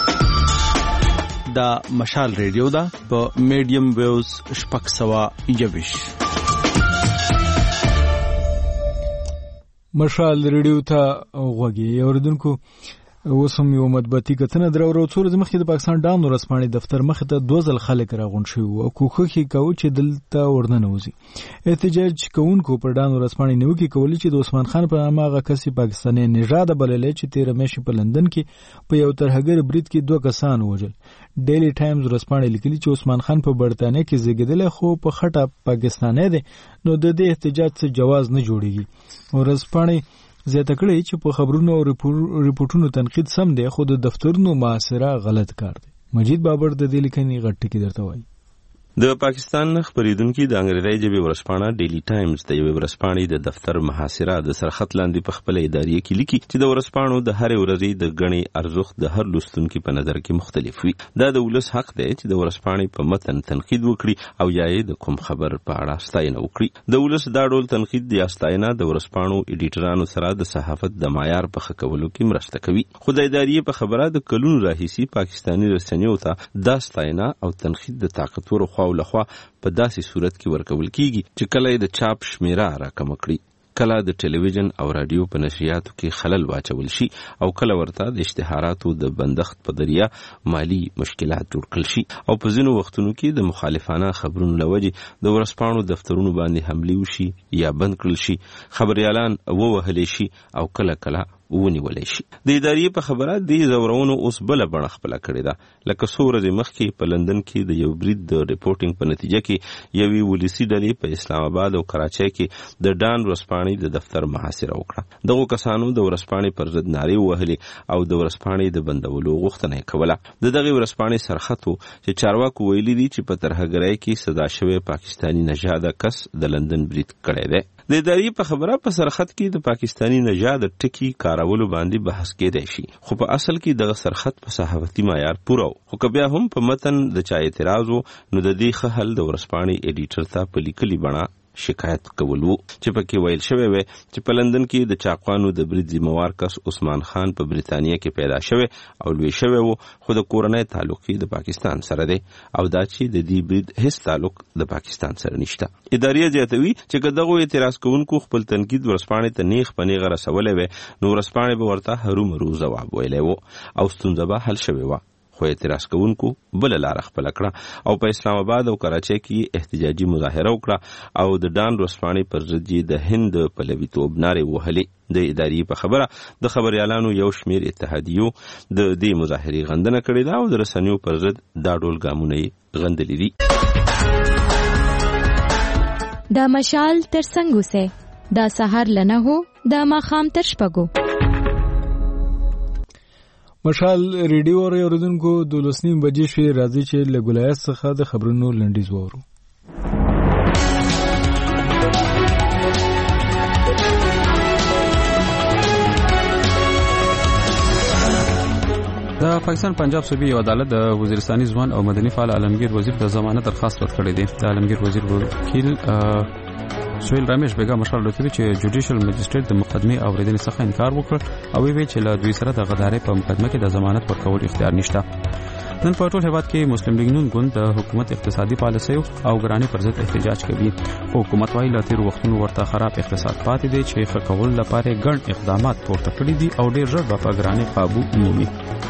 دا مشال ریډیو ده په میډیم ویوز شپږ سوه یوویشت. مشال ریډیو ته غوږی اوریدونکو. اوس هم یو مطبوعاتي کتنه درو څو ورځې مخکې د پاکستان ډاون ورځپاڼې دفتر مخې ته دوه ځل خلک راغونډ شوي او کوښښ یې کاوه چې دلته ورننوځي. احتجاج کوونکو پر ډاون ورځپاڼې نیوکې کولې چې د عثمان خان په نامه هغه کس پاکستاني نژاد بللی چې تېره میاشتې په لندن کې په یو ترهګر برید کې دوه کسان ووژل. ډیلی ټایمز ورځپاڼې لیکلي چې عثمان خان په برطانیه کې زیږېدلی خو په خټه پاکستانی دی، نو د دې احتجاج څه جواز نه جوړیږي. ورځپاڼې زیاته کړې چې په خبرونو او ریپورټونو تنقید سم دی خو د دفترونو محاصره غلط کار دی. مجید بابر د دې لیکنې غټ ټکی درته وایي. د پاکستان خبرېدونکي د انګریزي ژبې ورځپاڼه ډیلی ټایمز د یوې ورځپاڼې د دفتر محاصره د سرخط لاندې په خپل ادارې کې لیکي چې د ورځپاڼو د هرې ورځې د غني ارزښت د هر لوستونکي په نظر کې مختلف وي. دا د ولس حق دی چې د ورځپاڼې په متن تنقید وکړي او یا یې د کوم خبر په اړه ستاینه وکړي. د ولس دا ډول تنقید یا ستاینه د ورځپاڼو ایډیټرانو سره د صحافت د معیار په ښه کولو کې مرسته کوي. خو د ادارې په خبره د کلونو راهیسي پاکستاني رسنیو ته دا ستاینه او تنقید د طاقتورو خوا لخوا په داسې صورت کې ورکول کیږي چې کله د چاپ شمیره راکم کړي، کله د ټلویزیون او رادیو په نشریاتو کې خلل واچول شي او کله ورته د اشتهاراتو د بندښت په ذریعه مالی مشکلات جوړ کړل شي او په ځینو وختونو کې د مخالفانه خبرونو لوجې د ورځپاڼو دفترونو باندې حملې وشي یا بند کړل شي، خبريالان ووهل شي او کله کله ونیولای شي. د ادارې په خبره د زورونو اوس بل بڼه خپل کړی ده. لکه څو ورځې مخکې په لندن کې د یو برید د ریپورټینګ په نتیجه کې یوې ولسی ډلې په اسلام آباد او کراچۍ کې د ډان ورځپاڼې د دفتر محاصره وکړه. دغه کسانو د ورځپاڼې پر ضد نارې وهلې او د ورځپاڼې د بندولو غوښتنه یې کوله. د دغه ورځپاڼې سرخط و چې چارواکو ویلي دي چې په ترهګرۍ کې صدا شوی پاکستاني نژاده کس د لندن برید کړی دی. د ادارې په خبره په سرخط کې د پاکستاني نژاد ټکی کارولو باندې بحث کېدای شي، خو په اصل کې دغه سرخط په صحافتي معیار پوره و. خو که بیا هم په متن د چا اعتراض و نو د دې ښه حل د ورځپاڼې ایډیټر ته په لیکلي بڼه شکایت کول وو چې پکې ویل شوی و چې په لندن کې د چاقوانو د برید ذمہوار کس عثمان خان په بریتانیا کې پیدا شوی او لوی شوی وو خو د کورنۍ تعلق د پاکستان سره دی او دا چې د دې برید هیڅ تعلق د پاکستان سره نشته. ادارې زیاتوي چې کداغه اعتراض کوونکو خپل تنقید ورسپانې ته نیغ پنیغه رسولې و نو ورسپانې به ورته هرو مرو جواب ویلی وو او ستونزه به حل شوې وه خو اعتراض کوونکو بل لار خپل کړه او په اسلام آباد او کراچۍ کې احتجاجي مظاهره وکړه او د ډان ورسپانې پر ضد د هند په لویتوب نارې وهلې. د ادارې په خبره د خبريالانو یو شمیر اتحادیو د دې مظاهرې غندنه کړې ده او د رسنیو پر ضد دا ډول ګامونه یې غندلي دي. دا مشال تر څنګه سه دا سحر لنه هو دا ماخام تر شپږو. مشال ریډیو اوریدونکو د لسنیم بجې شوي راځي چې له ګولایت څخه د خبرونو لنډیز وورو. د پاکستان پنجاب صوبې یو عدالت د وزیرستاني ځوان او مدني فعال عالمگیر وزیر د ضمانت درخواست رد کړی دی. د عالمگیر وزیر وکیل سویل رمیش بیگا مشال لوتوی چې جوډیشل مجسټریټ د مقدمه اوریدنې څخه انکار وکړ او وی چې له دوی سره د غدارۍ په مقدمه کې د ضمانت ورکول اختیار نشته. نن په ټول هیواد کې مسلم لیگ نون ګوند د حکومت اقتصادي پالیسۍ او ګرانی پر ضد احتجاج کوي. حکومت وايي لا تیر وختونو ورته خراب اقتصاد پاتې دی چې ښه کول لپاره ګڼ اقدامات پورته کړي دي او ډیر ژر په ګرانی قابو مومي.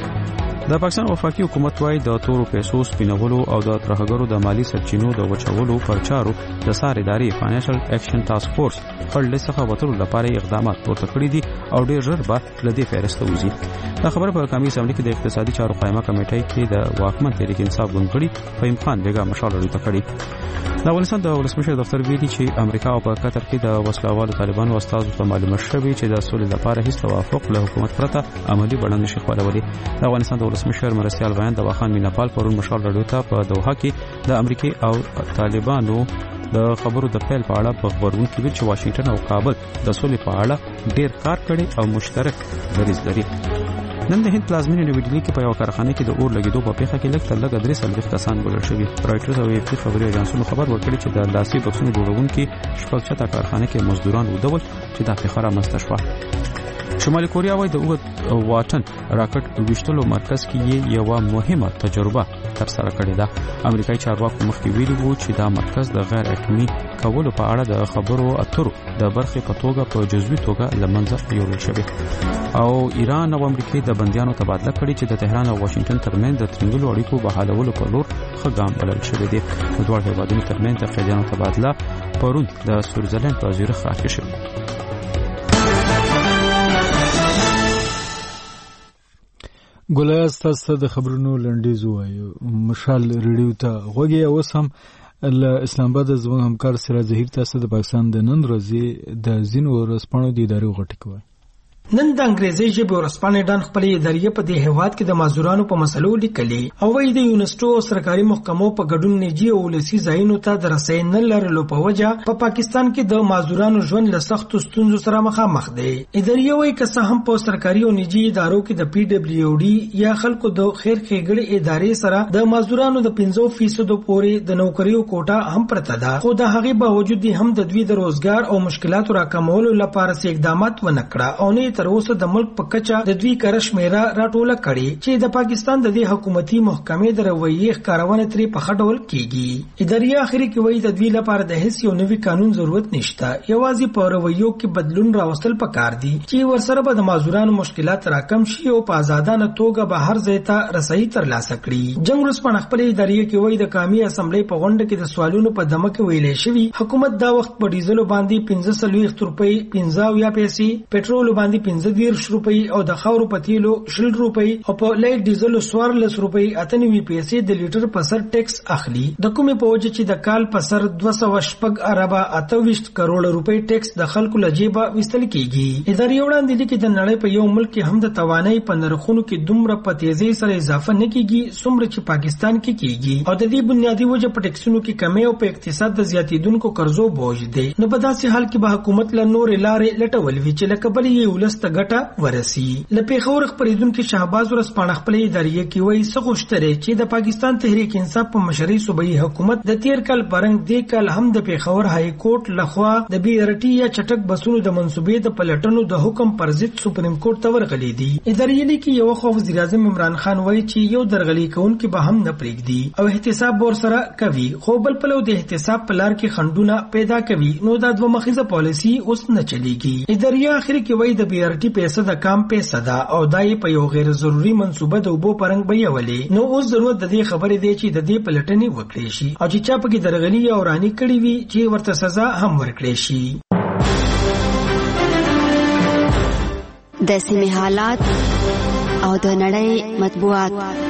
د پاکستان وفاقي حکومت وايي د تورو پیسو سپینولو او د ترهګرو د مالی سرچینو د وچولو پر چارو د سار ادارې فاینانشل اکشن ټاسک فورس خړل څخه وترو لپاره اقدامات پورته کړي دي او ډیر ژر به لدې فهرست وځي. دا خبره په قومي اسمبلی کې د اقتصادي چارو قائمه کمیټې کې د واکمن تحریک انصاف ګوندګړي فهیم خان بیگا مشال لري تکړي. د افغانستان د ولسمشر دفتر ویلي چې امریکا او په قطر کې د وسلوالو طالبانو استازو ته معلومه شوې چې د سولې لپاره هیڅ توافق له حکومت پرته عملی بڼه نشي خپلولی. د افغانستان د ولسمشر مرستیال بیان د واخان میناپال پرون مشال رادیو ته په دوحه کې د امریکا او طالبانو د خبرو د پیل په اړه په خبرونه کې ویل چې واشنگټن او کابل د سولې په اړه ډیر کار کړي او مشترک دریځ لري. نن د هند پلازمینې نوې ډیلي کې په یو کارخانه کې د اور لګیدو په پیښه کې لږ تر لږه درې څلوېښت کسان بلل شوي. رایټرز او اف پی خبري اژانسونو خبر ورکړی چې د لاسي بکسونو جوړونکي شپږ چته کارخانه کې مزدوران ودول چې دا پیښه رامنځته شوه. شمالي کوریا وايي د اوږد واټن راکټ ویشتلو مرکز کې یو مهمه تجربه ترسره کړې ده. امریکایي چارواکو مخکې ویلي وو چې دا مرکز د غیر اټومي کولو په اړه د خبرو اترو د برخې په توګه په جزوي توګه لمنځه یوړل شوی او ایران او امریکا د بندیانو تبادله کړي چې د تهران او واشنگټن ترمنځ د ترنګلو اړیکو بحالولو په لور ښه ګام بلل شوی دی. د دوه هیوادونو ترمنځ د قیدیانو تبادله پرون د سویټزرلند په زیرخ ښار کې شوه. ګولایت تاسو د خبرونو لنډیز وایو. مشال ریډیو ته غوږی اوس هم له اسلام آباد زموږ همکار سراج ظهیر تاسو د پاکستان د نن ورځې د ځینو ورځپاڼو د ادارې غټي کوي. نن د انګریزي ژبې ورځپاڼې ډان خپلې ادارې په دې هیواد کې د معذورانو په مسلو لیکلي او وايي د یونیسټو او سرکاري محکمو په ګډون نجی او ولسي ځایونو ته د رسۍ نه لرلو په وجه په پاکستان کې د معذورانو ژوند له سختو ستونزو سره مخامخ دی. ادارې وايي که څه هم په سرکاري او نجی ادارو کې د پی ډبلیو ډي یا خلکو د خیر ښېګړې ادارې سره د معذورانو د پنځه فیصد پورې د نوکریو کوټه هم پرته ده، خو د هغې باوجود هم د دوی د روزګار او مشکلاتو راکمولو لپاره څه اقدامات ونه کړه او نه تر اوسه د ملک په کچه د دوی کار شمیره راټوله کړي چې د پاکستان د دې حکومتي محکمې د رویې ښکارونه ترې په ښه ډول کیږي. ادارې اخري کې وایي د دوی لپاره د هیڅ یو نوي قانون ضرورت نشته، یوازې په رویو کې بدلون راوستل پکار دي چې ورسره به د معذورانو مشکلات راکم شي او په آزادانه توګه به هر ځای ته رسایي ترلاسه کړي. جنګ ورځپاڼه خپلې ادارې کې وایي د قومي اسمبلی په غونډه کې د سوالونو په دمه کې ویلې شوي حکومت دا وخت په ډیزلو باندې پنځه څلوېښت روپۍ پنځه اویا پیسې، پټرول باندې پنځه دېرش روپۍ او د خاورو په تیلو شل روپۍ او په لایټ ډیزل څوارلس روپۍ اته نوي پیسې د لیټر په سر ټیکس اخلي. د کومې په وجه چې د کال په سر دوه سوه شپږ اربه اته ویشت کروڑه روپۍ ټیکس د خلکو له جیبه ویستل کیږي. ادارې وړاندې لیکي د نړۍ په یو ملک کې هم د توانایي په نرخونو کې دومره په تیزۍ سره اضافه نه کیږي څومره چې پاکستان کې کیږي او د دې بنیادی وجه په ټیکسونو کې کمی او په اقتصاد د زیاتیدونکو قرضو بوج دی. نو په داسې حال کې به حکومت له نورې لارې لټول وي چې لکه بلې یې ولس ولس ته ګټه ورسي. له پیښور خپرېدونکي شهباز ورځپاڼه خپلې ادارې کې وایي څه غوښتل چې د پاکستان تحریک انصاف په مشرۍ صوبایي حکومت د تیر کال پرنګ دې کال هم د پیښور های کورټ لخوا د بي ار ټي یا چټک بسونو د منسوبې د پلټنو د حکم پر ضد سپریم کورټ ته ورغلي دي. ادارې لیکي یو خو وزیر اعظم عمران خان وایي چې یو درغلي کوونکي به هم نه پرېږدي او احتساب ورسره کوي، خو بل پلو د احتساب په لار کې خنډونه پیدا کوي نو دا دوه مخیزه پالیسي اوس نه چلیږي. ادارې اخر کې وایي د بي ار ټي پیسې د کام پیسې ده او دای په یو غیر ضروري منسوبه د اوبو پرنګ بیولې، نو اوس ضرورت د دې خبرې دی چې د دې پلټنې وکړي شي او چې چا پکې درغلي او رانی کړي وي چې ورته سزا هم ورکړي شي. د سیمې حالات او د نړۍ مطبوعات.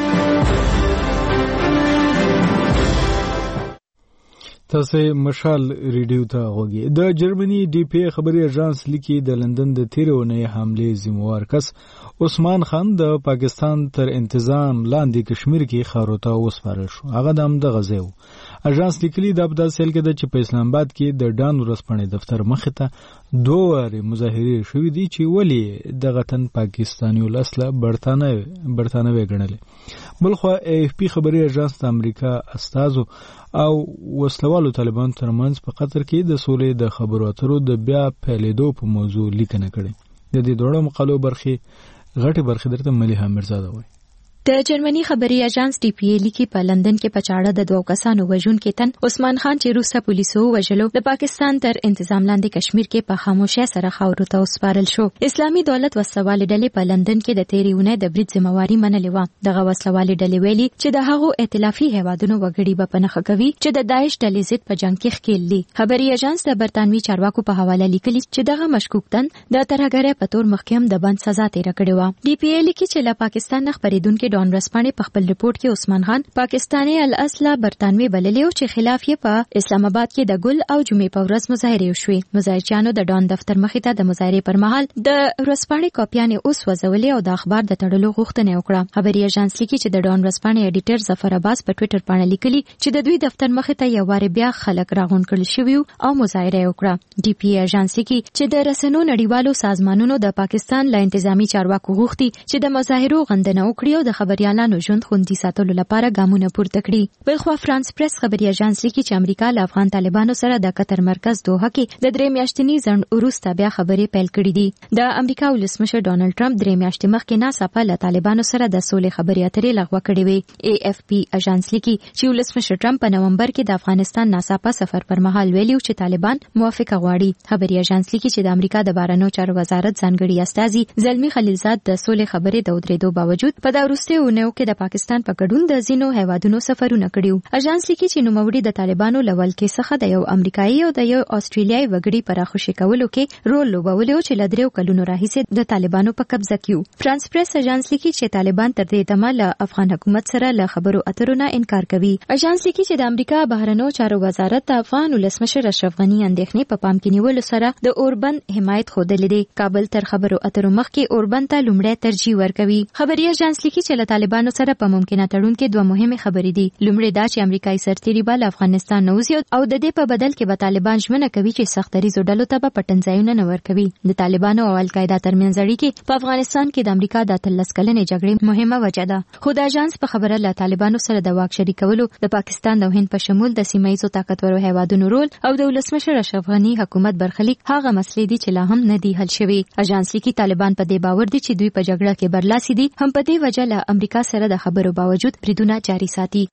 تاسو مشال ریډیو ته غوږی. د جرمني ډي پی خبري اژانس لیکي د لندن د تیرونې حمله ذمہوار کس عثمان خان د پاکستان تر انتظام لاندې کشمیر کې خاروته وسپارل شو. هغه د امده غزیو. اژانس لیکلي د ابدا سیل کې د چې په اسلام آباد کې د ډان ورسپنې دفتر مخ ته دوه واره مظاهره شوې دي چې ولی د غتن پاکستاني الاصله برتانوي برتانوي ګڼل. بلخو ای اف پی خبري اژانس د امریکا استازو او وسلوالو طالبان ترمنځ په قطر کې د سولې د خبرو اترو د بیا پیلېدو په موضوع لیکنه کړې. د دې دوړو مقالو برخي غټي برخي درته مليحه مرزاده وایي. د جرمني خبري اژانس ټي پی ای لیکي په لندن کې پچاړه د دوه کسانو وژون کې تن عثمان خان چې روسا پولیسو وژلو د پاکستان تر انتظام لاندې کشمیر کې په خاموشۍ سره خاورو ته وسپارل شو. اسلامي دولت وسلوالې ډلې په لندن کې د تیرې اونۍ د برید ذمہواري منلې و. دغه وسلوالې ډلې ویلي چې د هغو ائتلافي هیوادونو وګړي به پنهخه کوي چې د داعش ډلې ضد په جنگ کې ښکېل دي. خبري اژانس د برتانوي چارواکو په حواله لیکلي چې دغه مشکوک تن د ترهګرۍ په تور مخکې هم د بند سزا تیر کړې و. ډي پی ای لیکي چې له پاکستان نه خبرېدونکي ډان ورځپاڼې په خپل ریپورت کې عثمان خان پاکستاني الاصله برتانوي بللی او چې خلاف یې په اسلام آباد کې د ګل او جمعې په ورځ مظاهره وشوې. مظاهرچیانو د ډان دفتر مخې ته د مظاهرې پر مهال د ورځپاڼې کاپیانې اوس وځولې او د اخبار د تړلو غوښتنه وکړه. خبري اژانس لیکي چې د ډان ورځپاڼې ایډیټر ظفر عباس په ټوئیټر باندې لیکلي چې د دوی دفتر مخې ته یو واره بیا خلک راغون کړل شوی او مظاهره وکړه. ډي پی ای اژانس لیکي چې د رسنیو نړیوالو سازمانونو د پاکستان له انتظامی چارواکو غوښتي چې د مظاهرو غندنه وکړي او د خبريالانو ژوند خوندي ساتلو لپاره ګامونه پورته کړي. بلخوا فرانس پریس خبري اژانس لیکي چې امریکا له افغان طالبانو سره د قطر مرکز دوحه کې د درې میاشتني ځنډ وروسته بیا خبرې پیل کړې دي. د امریکا ولسمشر ډانلډ ټرمپ درې میاشتې مخکې ناڅاپه له طالبانو سره د سولې خبرې اترې لغوه کړې وې. ای اف پی اژانس لیکي چې ولسمشر ټرمپ په نومبر کې د افغانستان ناڅاپه سفر پر مهال ویلي چې طالبان موافقه غواړي. خبري اژانس لیکي چې د امریکا د بهرنیو چارو وزارت ځانګړي استازي زلمی خلیلزاد د سولې خبرې د ودرېدو باوجود په دا وروستي اونیو کې د پاکستان په ګډون د ځینو هیوادونو سفرونه کړیو. اژانس لیکي چې نوموړي د طالبانو لول کې څخه د یو امریکایي او د یو استرالیایي وګړي پر راخوشي کولو کې رول لوبولی چې له دریو کلونو راهیسې د طالبانو په قبضه کې. فرانس پریس اژانس لیکي چې طالبان تر دې دمه له افغان حکومت سره له خبرو اترو نه انکار کوي. اژانس لیکي چې د امریکا بهرنیو چارو وزارت د افغان ولسمشر اشرف غني اندېښنې په پام کې نیولو سره د اوربند حمایت ښودلی دی. کابل تر خبرو اترو مخکې اوربند ته لومړی ترجیح ورکوي. خبري اژانس لیکي چې له طالبانو سره په ممکنه تړون کې دوه مهمه خبرې دي. لومړی دا چې امریکایي سرتیري به له افغانستان نه وځي او د دې په بدل کې به طالبان ژمنه کوي چې سختدریزو ډلو ته به پټنځایونه نه ورکوي. د طالبانو او القاعده ترمنځ اړیکې په افغانستان کې د امریکا د اتلس کلنې جګړې مهمه وجه ده. خو د اژانس په خبره له طالبانو سره د واک شریکولو د پاکستان او هند په شمول د سیمه ییزو طاقتورو هیوادونو رول او د ولسمشر اشرف غني حکومت برخلیک هغه مسلې دي چې لا هم نه دي حل شوي. اژانس لیکي طالبان په دې باور دي چې دوی په جګړه کې برلاسي دي، هم په دې وجه له امریکا سره د خبرو باوجود بریدونه جاري ساتي.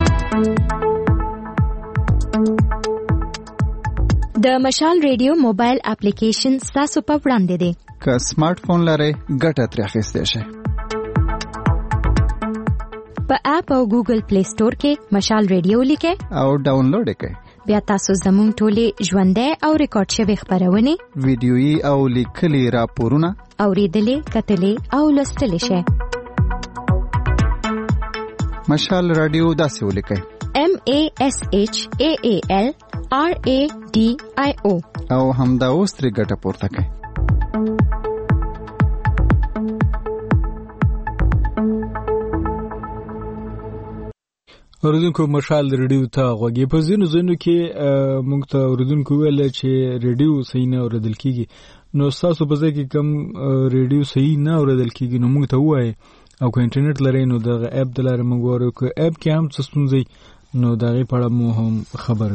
د مشال ریډیو موبایل اپلیکیشن تاسو په وړاندې دی. که سمارټ فون لرئ ګټه ترې اخیستی شئ. په اپ او ګوګل پلی سٹور کې مشال ریډیو لیکئ او ډاونلوډ یې کړئ. بیا تاسو زموږ ټولې ژوندۍ او ریکارډ شوي خپرونې ویډیويي او لیکلي راپورونه اورېدلې کتلې او لوستلی شئ. مشال رادیو داسې ولیکئ: M A S H A A L R A D I O او همدا اوس ترې ګټه پورته کړئ. اوریدونکو مشال ریډیو ته غوږی په ځینو ځینو کې موږ ته اوریدونکو ویل چې ریډیو صحیح نه اوریدل کیږي نو تاسو په ځای کې کم ریډیو صحیح نه اوریدل کیږي نو موږ ته وایي او که انټرنیټ لرئ نو دغه اپ د لارې موږ وارو که اپ کې هم څه ستونزې نو د هغې په اړه مو هم خبر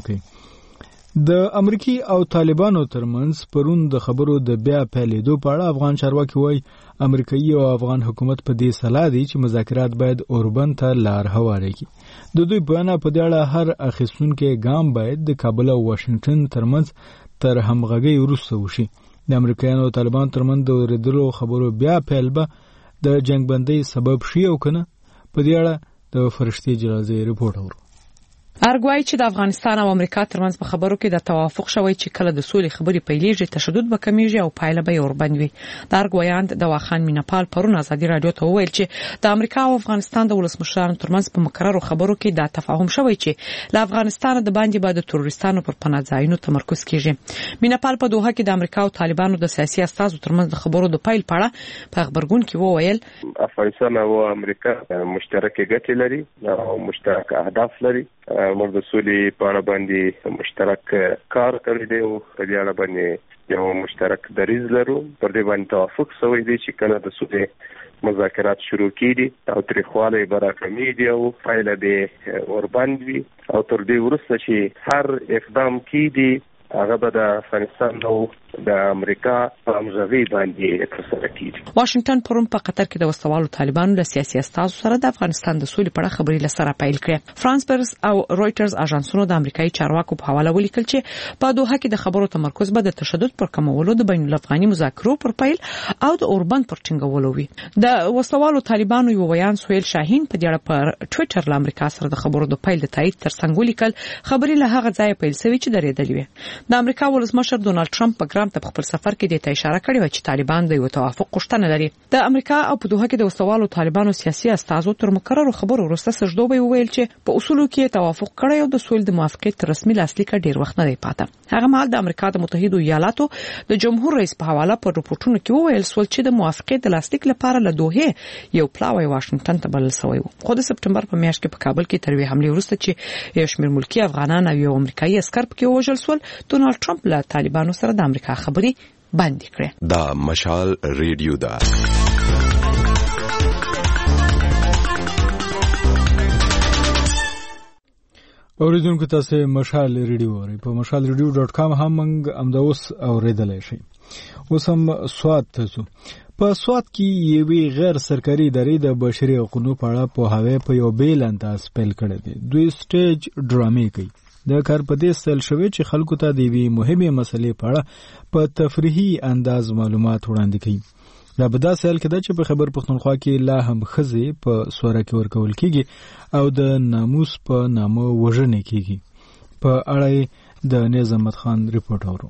کوي د امریکي او طالبانو ترمنځ پرون د خبرو د بیا پیلېدو په اړه افغان چارواکي وایي امریکایي او افغان حکومت په دې سلا دی چې مذاکرات باید اوربند ته لار هواره کړي د دوی په اړه په دې اړه هر اخیستونکی ګام باید د کابل او واشنګټن ترمنځ تر همغږۍ وروسته وشي د امریکایانو او طالبانو ترمنځ د اورېدلو خبرو بیا پیل به د جنگ بندۍ سبب شي او کنه په دې اړه د فرشتي جلازي رپورټ اورو ارګوای چې د افغانستان او امریکا ترمنځ په خبرو کې د توافق شوی چې کله د سولې خبرې پیلېږي تشدد به کمیږي او پایله به اوربند وي د ارګوایان د واخان میناپال پرون ازادي رادیو ته وویل چې د امریکا او افغانستان د ولسمشرانو ترمنځ په مقررو خبرو کې د تفاهم شوی چې له افغانستان د باندې به د تروریستانو پر پناه ځایونو تمرکز کیږي میناپال په دوحه کې د امریکا او طالبانو د سیاسي استازو ترمنځ د خبرو د پیل په اړه په خبرګون کې وویل افغانستان او امریکا مشترک ګټې لري او مشترک اهداف لري موږ د سولې په اړه باندې مشترک کار کړی دی او په دې اړه باندې یو مشترک دریځ لرو پر دې باندې توافق شوی دی چې کله د سولې مذاکرات شروع کیږي او تاریخواله به راکمیږي او پایله به اوربند وي او تر دې وروسته چې هر اقدام کیږي هغه به د افغانستان او د امریکا په همغږۍ باندې ترسره کیږي واشنگټن پرون په قطر کې د وسوالو طالبانو د سیاسي استازو سره د افغانستان د سولې په اړه خبرې لسره پیل کړې فرانس پرس او رويټرز اژانسونو د امریکایي چارواکو په حواله ولیکل چې په دوحه کې د خبرو تمرکز به د تشدد پر کمولو د بین الافغاني مذاکرو پر پیل او د اوربند پر ټینګولو وي د وسوالو طالبانو یو بیان سهیل شاهین په دې اړه پر ټوئیټر له امریکا سره د خبرو د پیل د تایید ترڅنګ ولیکل خبرې له هغه ځای پیل شوې چې درېدلې وي د امریکا ولسمشر ډونالد ټرمپ په ګرام ته په خپل سفر کې د ته اشاره کړې و چې طالبان د یو توافق غوښتنه لري د امریکا او په دوحه کې د وسوالو طالبانو سیاسي استازو تر مقررو خبرو وروسته سجدو به ویل چې په اصولو کې توافق کړی او د سولې د موافقت رسمي لاسلیک ډیر وخت نه دی پاته هغه مهال د امریکا د متحده ایالاتو د جمهور رئیس په حواله پر رپورټونو کې وویل سول چې د موافقت د لاسلیک لپاره له دوحه یو پلاوی واشنگټن ته بلل شوی و خو د سپټمبر په میاشت کې په کابل کې ترویج حمله وروسته چې یو شمېر ملکی افغانان او یو امریکایي عسكر پکې وژل شول ډونالد ټرمپ له طالبانو سره د امریکا خبرې باندې کړې دا مشال ریډیو دا اوریدونکو تاسو مشال ریډیو اورئ په مشال ریډیو ډاټ کام هم موږ امداوس اوریدلای شئ اوس هم سواد تاسو په سواد کې یوې غیر سرکاري ادارې د بشري حقوقو په اړه په هغه په یو بیل انداز پیل کړی دی دوی سټیج ډرامې کوي د کار په دې سل شوی چې خلکو ته د وی مهمه مسلې په اړه په تفریحي انداز معلومات وړاندې کوي دا به دا سل کده چې په خبر پښتونخوا کې لا هم خزي په سوره کې ورکول کیږي او د ناموس په نامه وژنې کیږي په اړه د نظامت خان رپورټ اورو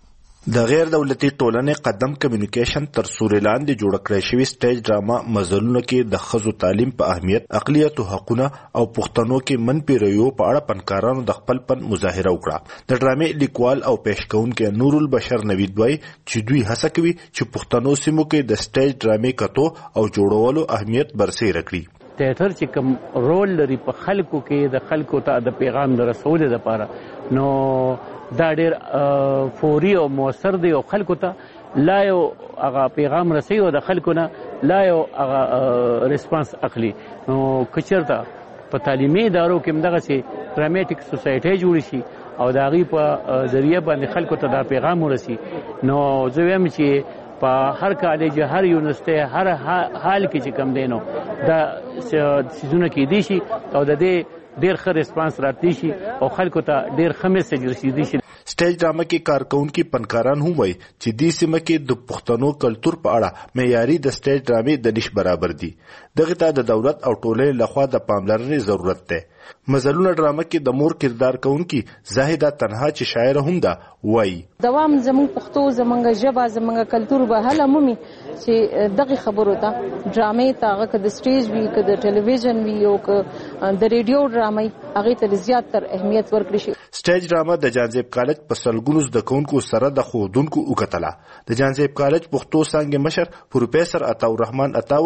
د غیر دولتي ټولنې قدم کمیونیکیشن تر سوري لاندې جوړ کړی شوی سټیج ډراما مزلونه کې د خزو تعلیم په اهمیت اقلیت حقوقونه او پښتنو کې منفي ریو په اړه پنکارانو د خپل پن مظاهره وکړه د ډرامې لیکوال او پیشکونکو نور البشر نوید وای چې دوی هڅه کوي چې پښتنو سیمو کې د سټیج ډرامې کتو او جوړولو اهمیت برسېره کړي تیاتر چې کوم رول لري په خلکو کې د خلکو ته د پیغام د رسولو لپاره نو دا ډېر فوري او موثر دی او خلکو ته لا یو هغه پیغام رسوي او د خلکو نه لا یو هغه ریسپانس اخلي نو کچرته په تعلیمي ادارو کې هم دغسې ډراماټیک سوسایټي جوړ شي او د هغې په ذریعه باندې خلکو ته دا پیغام ورسي نو زه وایم چې په هر کالج هر یونیورسټي هر حال کې چې کم دی نو دا سیزونه کېدی شي او د دې ډیر ښه ریسپانس راتلی شي او خلکو ته ډیر ښه میسج رسیدلی شي سټیج ډراما کې کارکونکي پنکاران هم وایي چې دې سیمه کې د پښتنو کلتور په اړه معیاري د سټیج ډرامې د نش برابر دي دغه ته د دولت او ټولنې لخوا د پاملرنې ضرورت دی مزلونه ډراما کې د مور کردار کوونکی زاهده تنها چې شاعر هم ده وایي دوام زموږ پښتو زموږ ژبه زموږ کلتور به هله مومي چې دغه خبرو ته ډرامې ته هغه که د سټیج وي که د ټلویزیون وي او که د ریډیو ډرامې هغې ته زیات تر اهمیت ورکړي شي سټیج ډراما د جانزیب کالج په سلګونو زده کوونکو سره د ښودونکو وکتله د جانزیب کالج پښتو څانګې مشر پروفیسر عطاالرحمن عطا وایي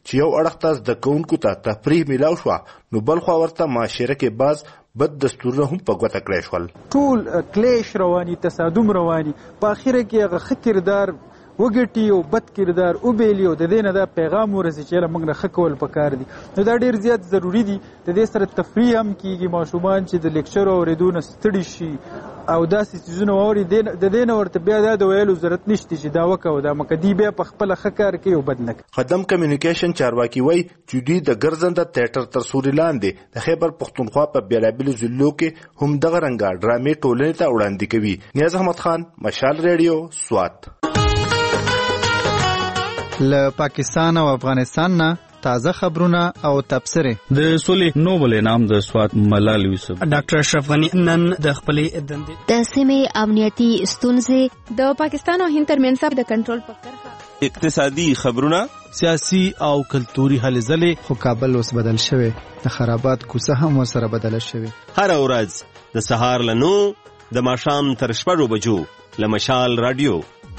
چې یو اړخ ته زده کوونکو ته تفریح میلاو شو نو بل خوا ورته معاشره کې باز بد دستورونه هم په ګوته کړی شول. ټول کلیش رواني، تصادم رواني، په اخره کې هغه ښه کردار وګټي او بد کردار وبیلي او د دې نه دا پیغام ورسي چې موږ نه ښه کول پکار دي. نو دا ډېر زیات ضروری دي. د دې سره تفریح هم کیږي، ماشومان چې د لیکچر اورېدو نه ستړي شي او داسې څیزونه واوري، د دې نه ورته بیا دا د ویلو ضرورت نشته چې دا وکړه دا مکدي بیا په خپله ښه کار کوي او بد نه کوي. قدم کمیونیکیشن چارواکي وایي چې دوی د ګرځنده تیاتر تر سوري لاندې د خیبر پښتونخوا په بېلابېلو ضلعو کې هم دغه رنګه ډرامې ټولنې ته وړاندې کوي. نیاز احمد خان، مشال ریډیو، سوات. له پاکستان او افغانستان نه تازه خبرونه او تبصره. د سولې نوبل انعام د سوات ملال یوسف ډاکټر اشرف غنی نن د خپلې دندې د سیمې امنیتي ستونزې د پاکستان او هند ترمنځ د کنټرول په کرښه، اقتصادي خبرونه، سیاسي او کلتوري هلې ځلې. خو کابل اوس بدل شوی، د خرابات کوڅه هم ورسره بدله شوې. هر ورځ د سهار له نو د ماښام تر شپږو بجو له مشال رادیو.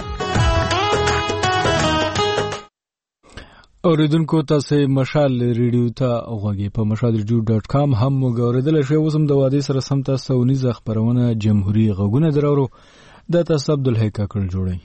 اوریدونکو تاسو مشال ریډیو ته غوږی په مشال ریډیو ډاټ کام هم وګورئ. شی وسم د وادي سره سم تاسو ونیزه خبرونه جمهوریت غوونه درورو د تاسو عبدالحی کاکړ جوړی.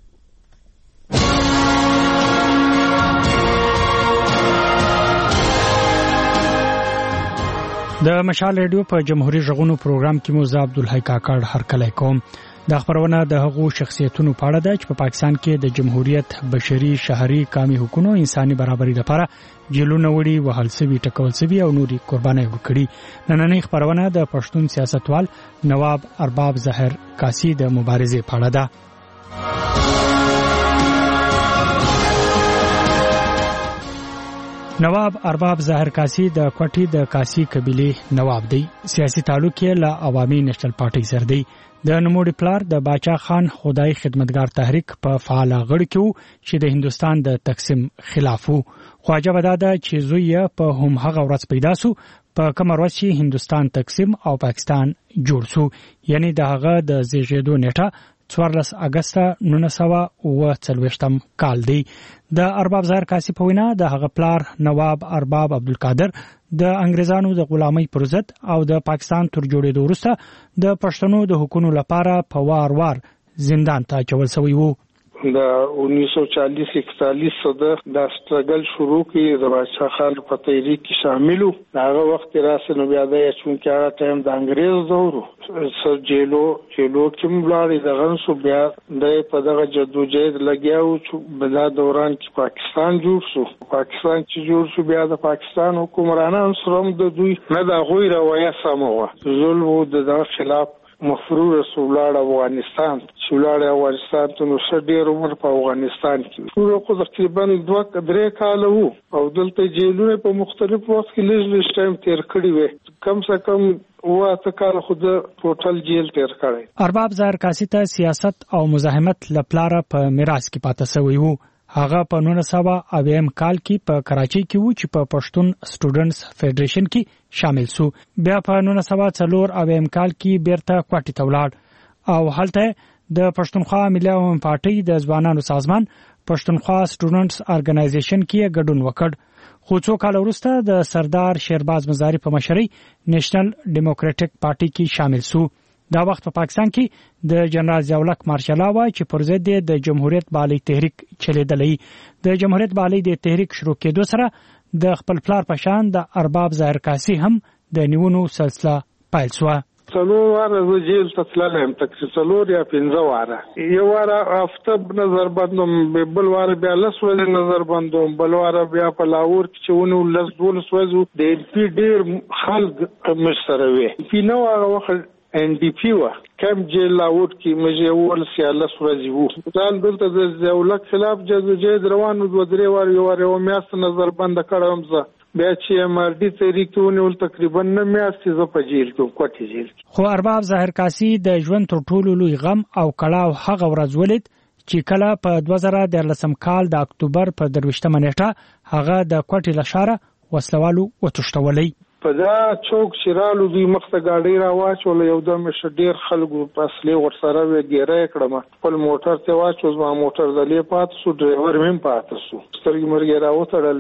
د مشال ریډیو په جمهوریت غوونو پروګرام کې مو زه عبدالحی کاکړ هر کله کوم. دا خبرونه د هغو شخصیتونو په اړه ده چې په پا پاکستان کې د جمهوریت بشري شهري کامي حقوقو انساني برابرۍ لپاره جیلونه وړي، وهل سوي، ټکول سوي او نوري قربانۍ وکړي. نننۍ خبرونه د پښتون سیاستوال نواب ارباب ظاهر کاسي د مبارزې په اړه ده. نواب ارباب ظاهر کاسي د کوټي د کاسي قبيله نواب دی. سیاسي تعلق یې له عوامي نېشنل پارټي سره دی. د نوموړي پلار د باچا خان خدای خدمتګار تحریک په فعال غړ کې وو چې د هندستان د تقسیم خلاف وو. خواجه وداده چې زوی یې په هم هغه ورځ پیدا سو په کوم ورځ چې هندستان تقسیم او پاکستان جوړ سو، یعنی د هغه د زیږیدو نیټه څوارلس اگست نولس سوه اوه څلوېښتم کال دی. د ارباب ظاهر کاسي په وینا د هغه پلار نواب ارباب عبدالقادر د انګریزانو د غلامۍ پر ضد او د پاکستان تر جوړېدو وروسته د پښتنو د حقوقو لپاره په وار وار زندان ته اچول شوی وو. د انیس سو چالیس اکتالیس صدر د سټرګل شروع کې د بادشاہ خان په تحریک کې شاملو. هغه وخت راسه نو بیا د چونکه هغه ټایم د انګريز دورو سر جیلو جیلو کې مبلاري د غنسو بیا د په دغه جدوجہد لګیاو چې بلا دوران کې پاکستان جوړ شو. پاکستان چې جوړ شو بیا د پاکستان حکومرانان سره د دوی نه د غوي روایه سموه ظلم د خلاف مفرور رسولار افغانستان شولار افغانستان ته نو ډېر عمر په افغانستان کې ټول خو تقریبا دوه درې کال وو او دلته جیلونه په مختلف وخت کې لږ لږ ټایم تیر کړی وي، کم څه کم واته کال خو د ټوټل جیل تیر کړی. ارباب ظاهر کاسي ته سیاست او مزاحمت لپاره په میراث کې پاتې شوی وو. هغه په نولس سوه اویم کال کې په کراچۍ کې وو چې په پښتون سټوډنټس فیډریشن کې شامل سو. بیا په نولس سوه څلور اویم کال کې بیرته کوټې ته ولاړ او هلته د پښتونخوا ملي عوامي پارټۍ د ځوانانو سازمان پښتونخوا سټوډنټس ارګنایزیشن کې ګډون وکړ. خو څو کال وروسته د سردار شیرباز مزاری په مشرۍ نېشنل ډیموکراټک پارټي کې شامل سو. دا وخت په پاکستان کې د جنرال ضیاءالحق مارشال وای چې پر ضد د جمهوریت بالي تحریک چلیدلې. د جمهوریت بالي د تحریک شروع کېدو سره د خپل پلار په شان د ارباب ظاهر کاسي هم د نیونو سلسله پیل شوه. څلور واره زه جیل ته تللی یم، تقریبا څلور یا پنځه واره. یو واره هفته نظر بندوم، بل واره بیا لس ورځې نظر بندوم، بل واره بیا په لاهور کې چې ونیو لس دولس ورځې د ایل پي ډېر خلک موږ سره وي. پي نه وو هغه وخت ان ډي پی وه، کم جیل لاهور کې موږ یولس یا لس ورځې وو. ځان دلته د ضیاءالحق خلاف جدوجہد روان و، دوه درې واره یو واره یوه میاشت نظر بنده کړی وم زه. بیا چې ایم آر ډي تحریک ته ونیول تقریبا نه میاشتې زه په جیل کې کوټې جیل کې. خو ارباب ظاهر کاسي د ژوند تر ټولو لوی غم او کړاو هغه ورځ ولید چې کله په دوه زره دیارلسم کال د اکتوبر په درویشتمه نیټه هغه د کوټې له ښاره وسلوالو وتښتولی. په دا چوک چې رالو دوی مخته ګاډۍ راواچوله، یو دم یې ډېر خلکو په اصلي ورسره وې ګیره یې کړم، خپل موټر ته واچو، زما موټر دلې پاتې سو، ډرایور مې هم پاتې سو، سترګې مرګې راوتړلې.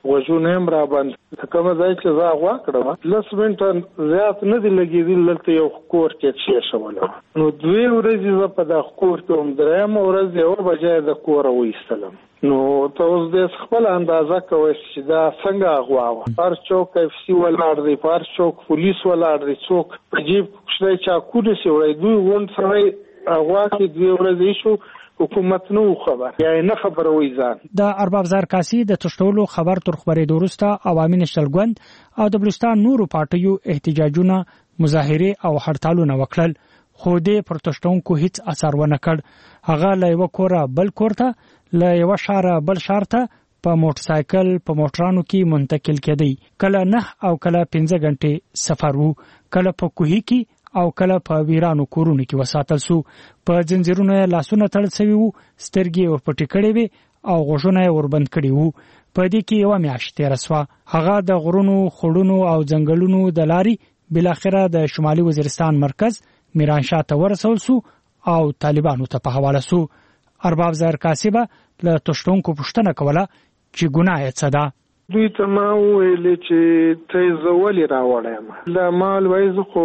وژونه هم را باندې کوم ځای چې زه غوا کړم لس منټه زیات نه دی لګېدل لته یو کور کې چې شوله نو دوی ورځې زه په د کور کې هم دریم ورځ یو بجې د کور وېستلم نو تاسو د خپل اندازه کوئ چې دا څنګه غوا و پر چوک اف سی ولاړ دی پر چوک پولیس ولاړ دی څوک په جیب شته چا کوډه سی وړي دوی وون سره غوا کې دوی ورځې شو حکومت نو خبر یا نه خبر وای ځان د ارباب زرکاسي د تشتولو خبر تر خبرې دورسته عوامي نشلګوند او د بلوچستان نورو پارټیو احتجاجونه مظاهره او هړتالونه وکړل خو دې پر تشتونکو هیڅ اثر ونه کړ هغه له یو کوره بل کورته له یو شهر بل شهر ته په موټر سایکل په موټرانو کې منتقل کېدی کله نه او کله پنځه غنټې سفر وو کله په کوهي کې او کله په ویرانو کورونو کې وساتل سو په زنجیرونو لاسونه تړل شوی وو سترګې ورپټې کړې وي او غوښونه وربند کړي وو په دې کې یو میاشت تیر شو هغه د غرونو خړونو او ځنګلونو د لاري بل اخره د شمالي وزیرستان مرکز میرانشاه ته ورسول سو او طالبانو ته په حواله سو ارباب زرکاسي به له تشتونکو پښتنه کوله چې ګناه یې څه ده دوی ته ما ویلې چې ته زولې راوړم لا مال وایز خو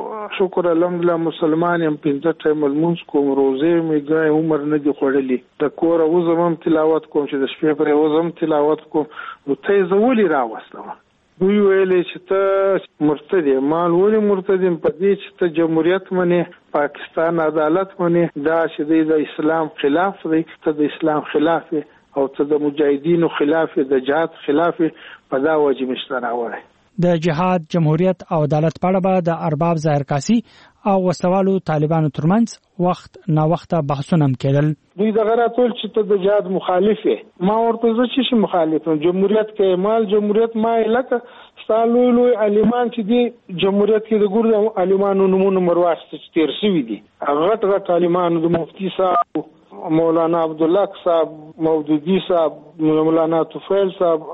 شکر الحمدلله مسلمان یم پنځه ټیم المنځ کوم روزه مې ګای عمر نه دی خوړلې د کور او زمم تلاوت کوم چې د شپې پر وزم تلاوت کوم نو ته زولې راوستم دوی ویلې چې ته مرتد یې مال ولې مرتد یم په دې چې ته جمهوریت منې پاکستان عدالت منې دا چې د اسلام خلاف دی ته د اسلام خلاف او ته د مجاهدینو خلاف د جهاد خلاف په دا وجه مشترا وره د جهاد جمهوریت او عدالت په اړه به د ارباب زرکاسي او وسوالو طالبانو ترمنځ وخت نا وخت بحثونه کېدل دوی د غراټول چې ته د جهاد مخالفه ما ورته زه چې مخالف یم جمهوریت کې مال جمهوریت ما لکه سالو لوی عالمان چې دی جمهوریت کې د ګورد عالمانو نمونه مرواسته تیر شوی دي غټ غټ عالمانو د مفتی صاحب مولانا عبدالله صاحب مودودی صاحب مولانا طفیل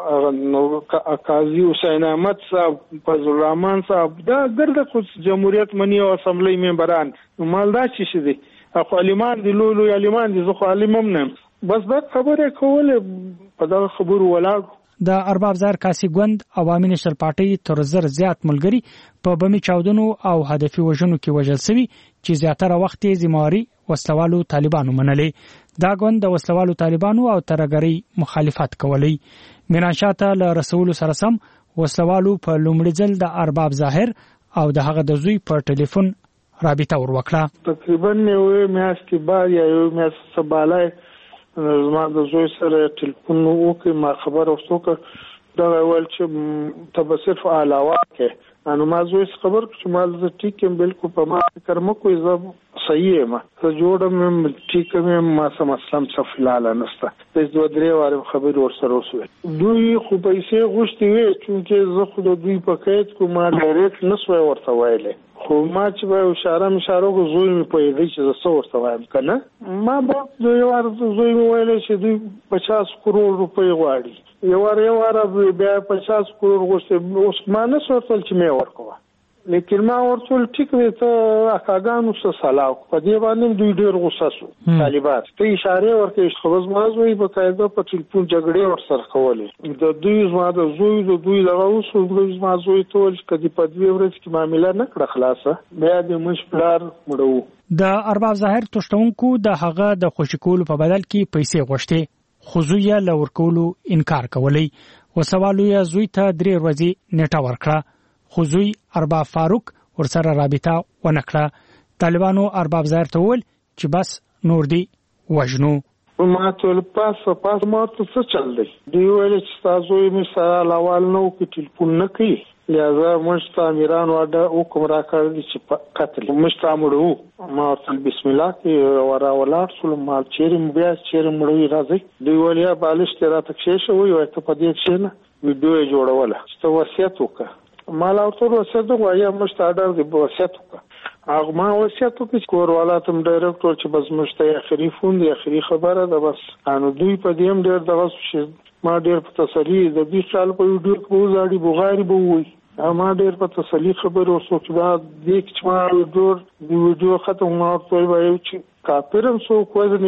صاحب قاضی حسین احمد صاحب فضل الرحمن صاحب دا ګرد خو جمهوریت منی او اسمبلی ممبران مالدا چې دي خو عالمان دي لولو عالمان دي زه عالمم نه بس دا خبره کوله په دا خبرو ولاړ د ارباب زرکاسي ګوند عوامي نشل پارټي تر زر زیات ملګری په بمی چاودنو او هدفي وژنو کې وژل شوی چې زیاتره وخت یې ذمہواری وسلوالو طالبانو منلې دا ګوند د وسلوالو طالبانو او ترګری مخالفت کولی میرانشاه ته له رسول سره سم وسلوالو په لومړي ځل د ارباب ظاهر او د هغه د زوی په ټلیفون رابطه ور وکړه تقریبا یو میاشتې بعد یا یو میاشت سبالای زما د زوی سره ټلیفون وکړ ما خبر اوسوکه دا ول چې ته به صرف علاوه کې انو ما زوی خبر چې ما زه ټیک یم بالکل په ما فکر مو کوی زه صحیح یم زه جوړم ټیک یم ما سم اسلام څه فلاله نسته د دوه درې واره خبر ور سره وسوي دوی خو پیسې غوښتي وي چې زه خو د دوی په قید کوم ډایرکټ نسوي ورته وایله خو ما چې به اشاره مشاره کو زوی مې په دې چې زه څو ورته وایم کنه ما به دوی ورته زوی مې ویل چې دوی پچاس کروڑ روپۍ غواړي یو واره یو واره بیا پچاس کروڑ غوښتي اوس ما نه سوتل چې مې ورکوه لیکن ما ورته ټیک دی ته اکاګانو سره سلام په دې باندې دوی ډېر غوسه شو طالبات ته اشاره ورکړي چې ما زوی په قاعده په ټلیفون جګړې ور سره کولې د دوی زما د زوی د دوی لغه اوسو دوی زما زوی ټول کدي په دوی ورځ کې معاملې نه کړه خلاصه بیا د مشپلار مړو د ارباب ظاهر تشتونکو د هغه د خوشکول په بدل کې پیسې غوښتي خو زوی یې لورکولو انکار کولی وسوالو یې زوی ته درې ورځې نیټه ورکړه خو زوی ارباب فاروق ورسره رابطه ونکړه طالبانو ارباب ظاهر ته وویل چې بس نور دی وژنو ما ټول پاس پاس ما ته څه چل دی دی ویل چې تاسو یې مې سره لاوال نو کې ټلیفون نه کوي لہذا مشت امیران واده حکم را کړی چې قتل مشت امرو ما ورته بسم الله کې ورا ولار سول ما چیرې بیا چیرې مړوي راځي دی ولیا بالش تیرا تکشه شوی وای ته په دې کې نه ویډیو جوړوله چې وصیت وکړه مال او تر وسیت غوايا مشت اډر دی وصیت وکړه هغه ما وصیت وکړ کور ولاتم ډایرکټور چې بس مشت اخري فون دی اخري خبره ده بس انو دوی په دې هم ډېر دغه ما ډېر په تسلی د دې خپل په ویډیو کې وزاړي بغاری به وي ما ډېر په تسلی خبر اوسو چې دا د کچما ویډیو د ویډیو ختم ما ورته وایو چې کاپیرم سو کوی نه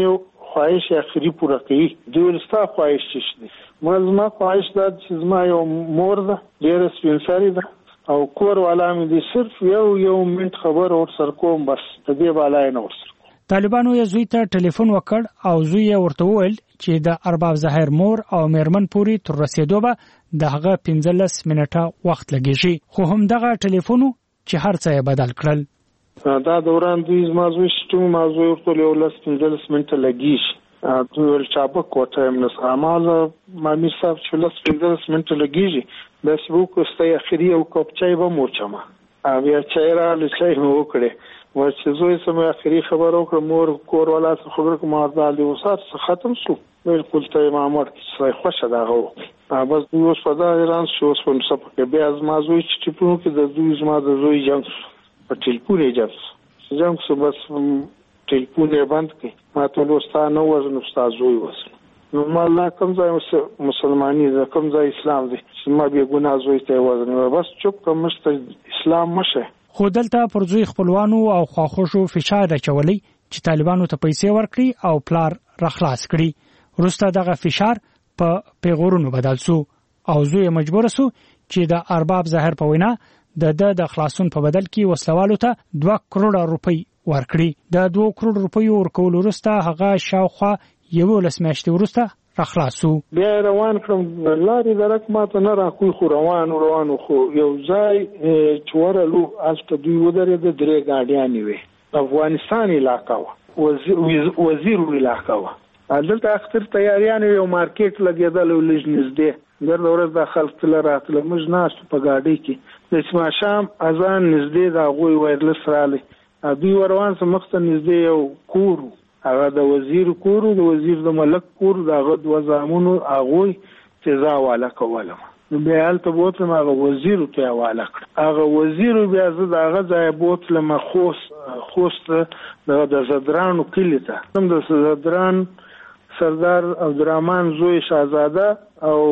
خواهش اخري پوره کوي دوی ولستا خواهش شي ما زما خواهش دا چې زما یو مور ده ډېر سپینساري ده او کور والا مې دې صرف یو یو منټ خبر اور سر کوم بس ته دې بالا نه ورسره. طالبانو یې زوی ته ټلیفون وکړ او زوی یې ورته وویل چې د ارباب ظاهر مور او میرمن پوری تر رسیدو به د هغه پنځلس منټه وخت لګیږي خو هم دغه ټلیفون چې هر څه یې بدل کړل. دا دوران دوی زما زوی شتو ما زوی ورته یو لس پنځلس منټه لګیږي دوی ول چابک کوټه هم نس اعمال مامي صاحب چې لس پنځلس منټه لګیږي بس وو کوسته اخري او کوپ چای به موچما بیا چای را لچای مو وکړي و چې زوی سم اخري خبر وکړ مور کور والا څخه خبر کوم ارزال دی وسات ختم شو بالکل ته امامت څه خوښه دا غو بس دوی اوس په دا ایران شو اوس په سپکه بیا از ما زوی چې په کې د دوی زما د زوی جنگ په ټلیفون یې جنگ جنگ سو بس ټلیفون یې بند کړ ما ته لوستانه وزن استاد زوی وسه نو ما کوم ځای مسلمانی ده کوم ځای اسلام دی چې ما به ګناه زوی ته وزن بس چوپ کوم مست اسلام مشه. خو دلته پر زوی خپلوانو او خواخوشو فشار راچولی چې طالبانو ته پیسې ورکړي او پلار راخلاص کړي وروسته دغه فشار په پیغورونو بدل سو او زوی مجبور سو چې د ارباب ظاهر په وینا د د د خلاصون په بدل کې وسلوالو ته دوه کروڑه روپۍ ورکړي د دوه کروڑ روپۍ ورکول وروسته هغه شاوخوا یو لس میاشتې وروسته راخلاصو. بیا روان کړم لارې درک ماته نه راکوي خو روان روان خو یو ځای چورلو الته دوی ودرې د درې ګاډیانې وي افغانستان علاقه و وزیر وزیر علاقه و دلته اختر تیاریان یو مارکیټ لګیدل ولج نږدې در ورځ د خلک تل راتله موږ ناس په ګاډي کې د اسما شام اذان نږدې دا غوي وایرلس رالی دوی وروان سم مخته نږدې یو کور هغه د وزیر کور د وزیر د ملک کور دغه د وزامونو هغه تیزا والا کوله نو بیا البته بوتلم هغه وزیر ته والا کړ هغه وزیر بیا زه دغه ځای بوتلم خوست خوست د زدرانو کلیته هم د زدران سردار عبدالرحمن زوی شاهزاده او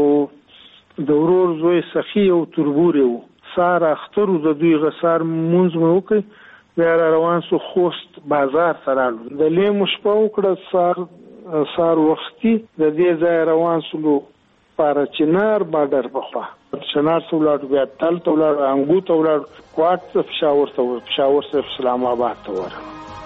د ورور زوی سخی او تربوري و سار اختر د دوی غسار مونږ مو وکي بیا روان سو خوست بازار سره د لیمو شپه وکړه سار سار وختي د دې ځای روان سو پر چنار بارډر بخوا چنار سو لاړ بیا تل ته لاړ انګو ته لاړ کوټ ته پشاور ته پشاور ته اسلام آباد ته ور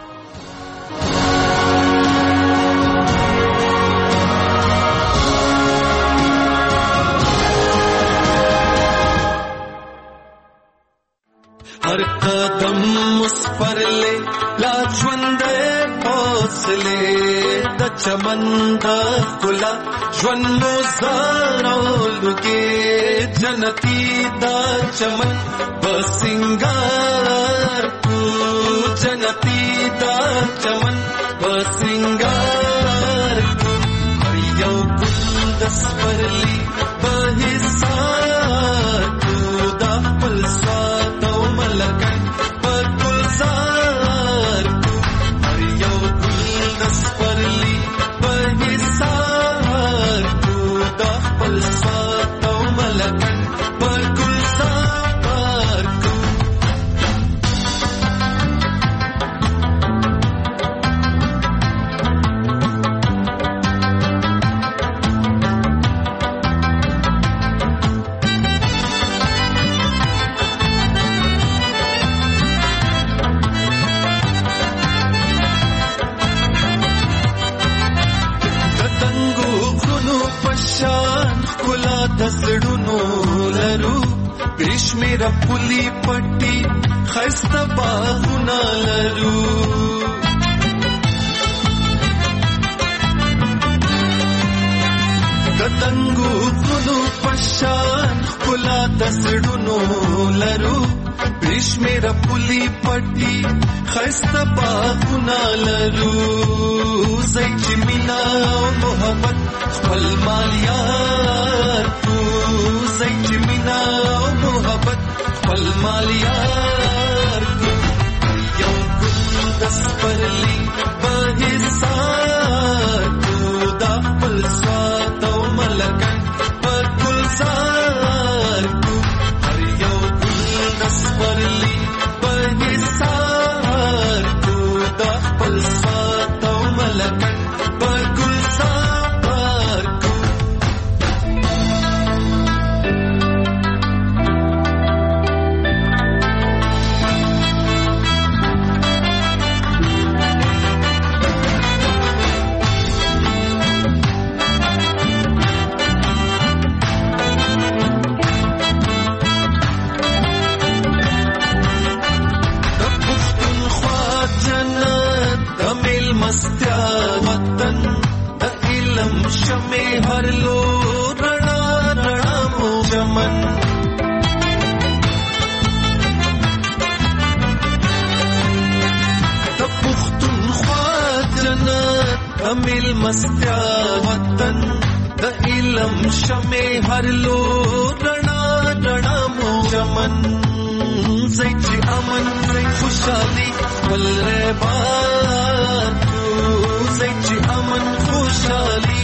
हर कदम उस पर ले लाजवंदे हौसले द चमंदा खुला ज्वनो ज़ारोलुगे जनती दा चमन बसिंगार तू जनती दा चमन बसिंगार तू हर यौ गुंदस पर ली बहिसार तू दा पलसा लकन पर गुलजार तू हर यौ गुलदस पर ली बहिसार तू दाखल सातो मलकन पर गुलजार तू दसड़ुनो लरू ग्रीष्मेर पुली पट्टी खस्ता बाहुना लरू गतंगु कुनु पशान कुला दसड़ुनो लरू ग्रीष्मेर पुली पट्टी खस्ता बाहुना लरू ज़ैचिमिना मोहब्बत खपल मालियार तू ज़ैचिमिना मोहब्बत खपल मालियार तू यौ गुलदस पर ली बहिसार तू दापल स्वातो मलकन पर गुलजार तू हर यौ गुलदस पर ली बहिसार तू दापल स्वातो मलकन पर شمه هر لو رڼا رڼا مو چمن د پښتونخوا جنت کمل مستیا وطن د علم شمه هر لو رڼا رڼا مو چمن زيتي امن خوشالي والرباط زيتي امن خوشالي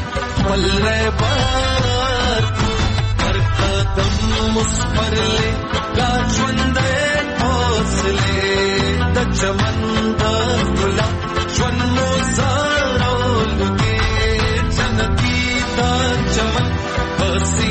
والرباط هر قدم مصبر له کا ژوند حوصله د چمن د ګل ژوند مو زارول کې جنتي د چمن بسي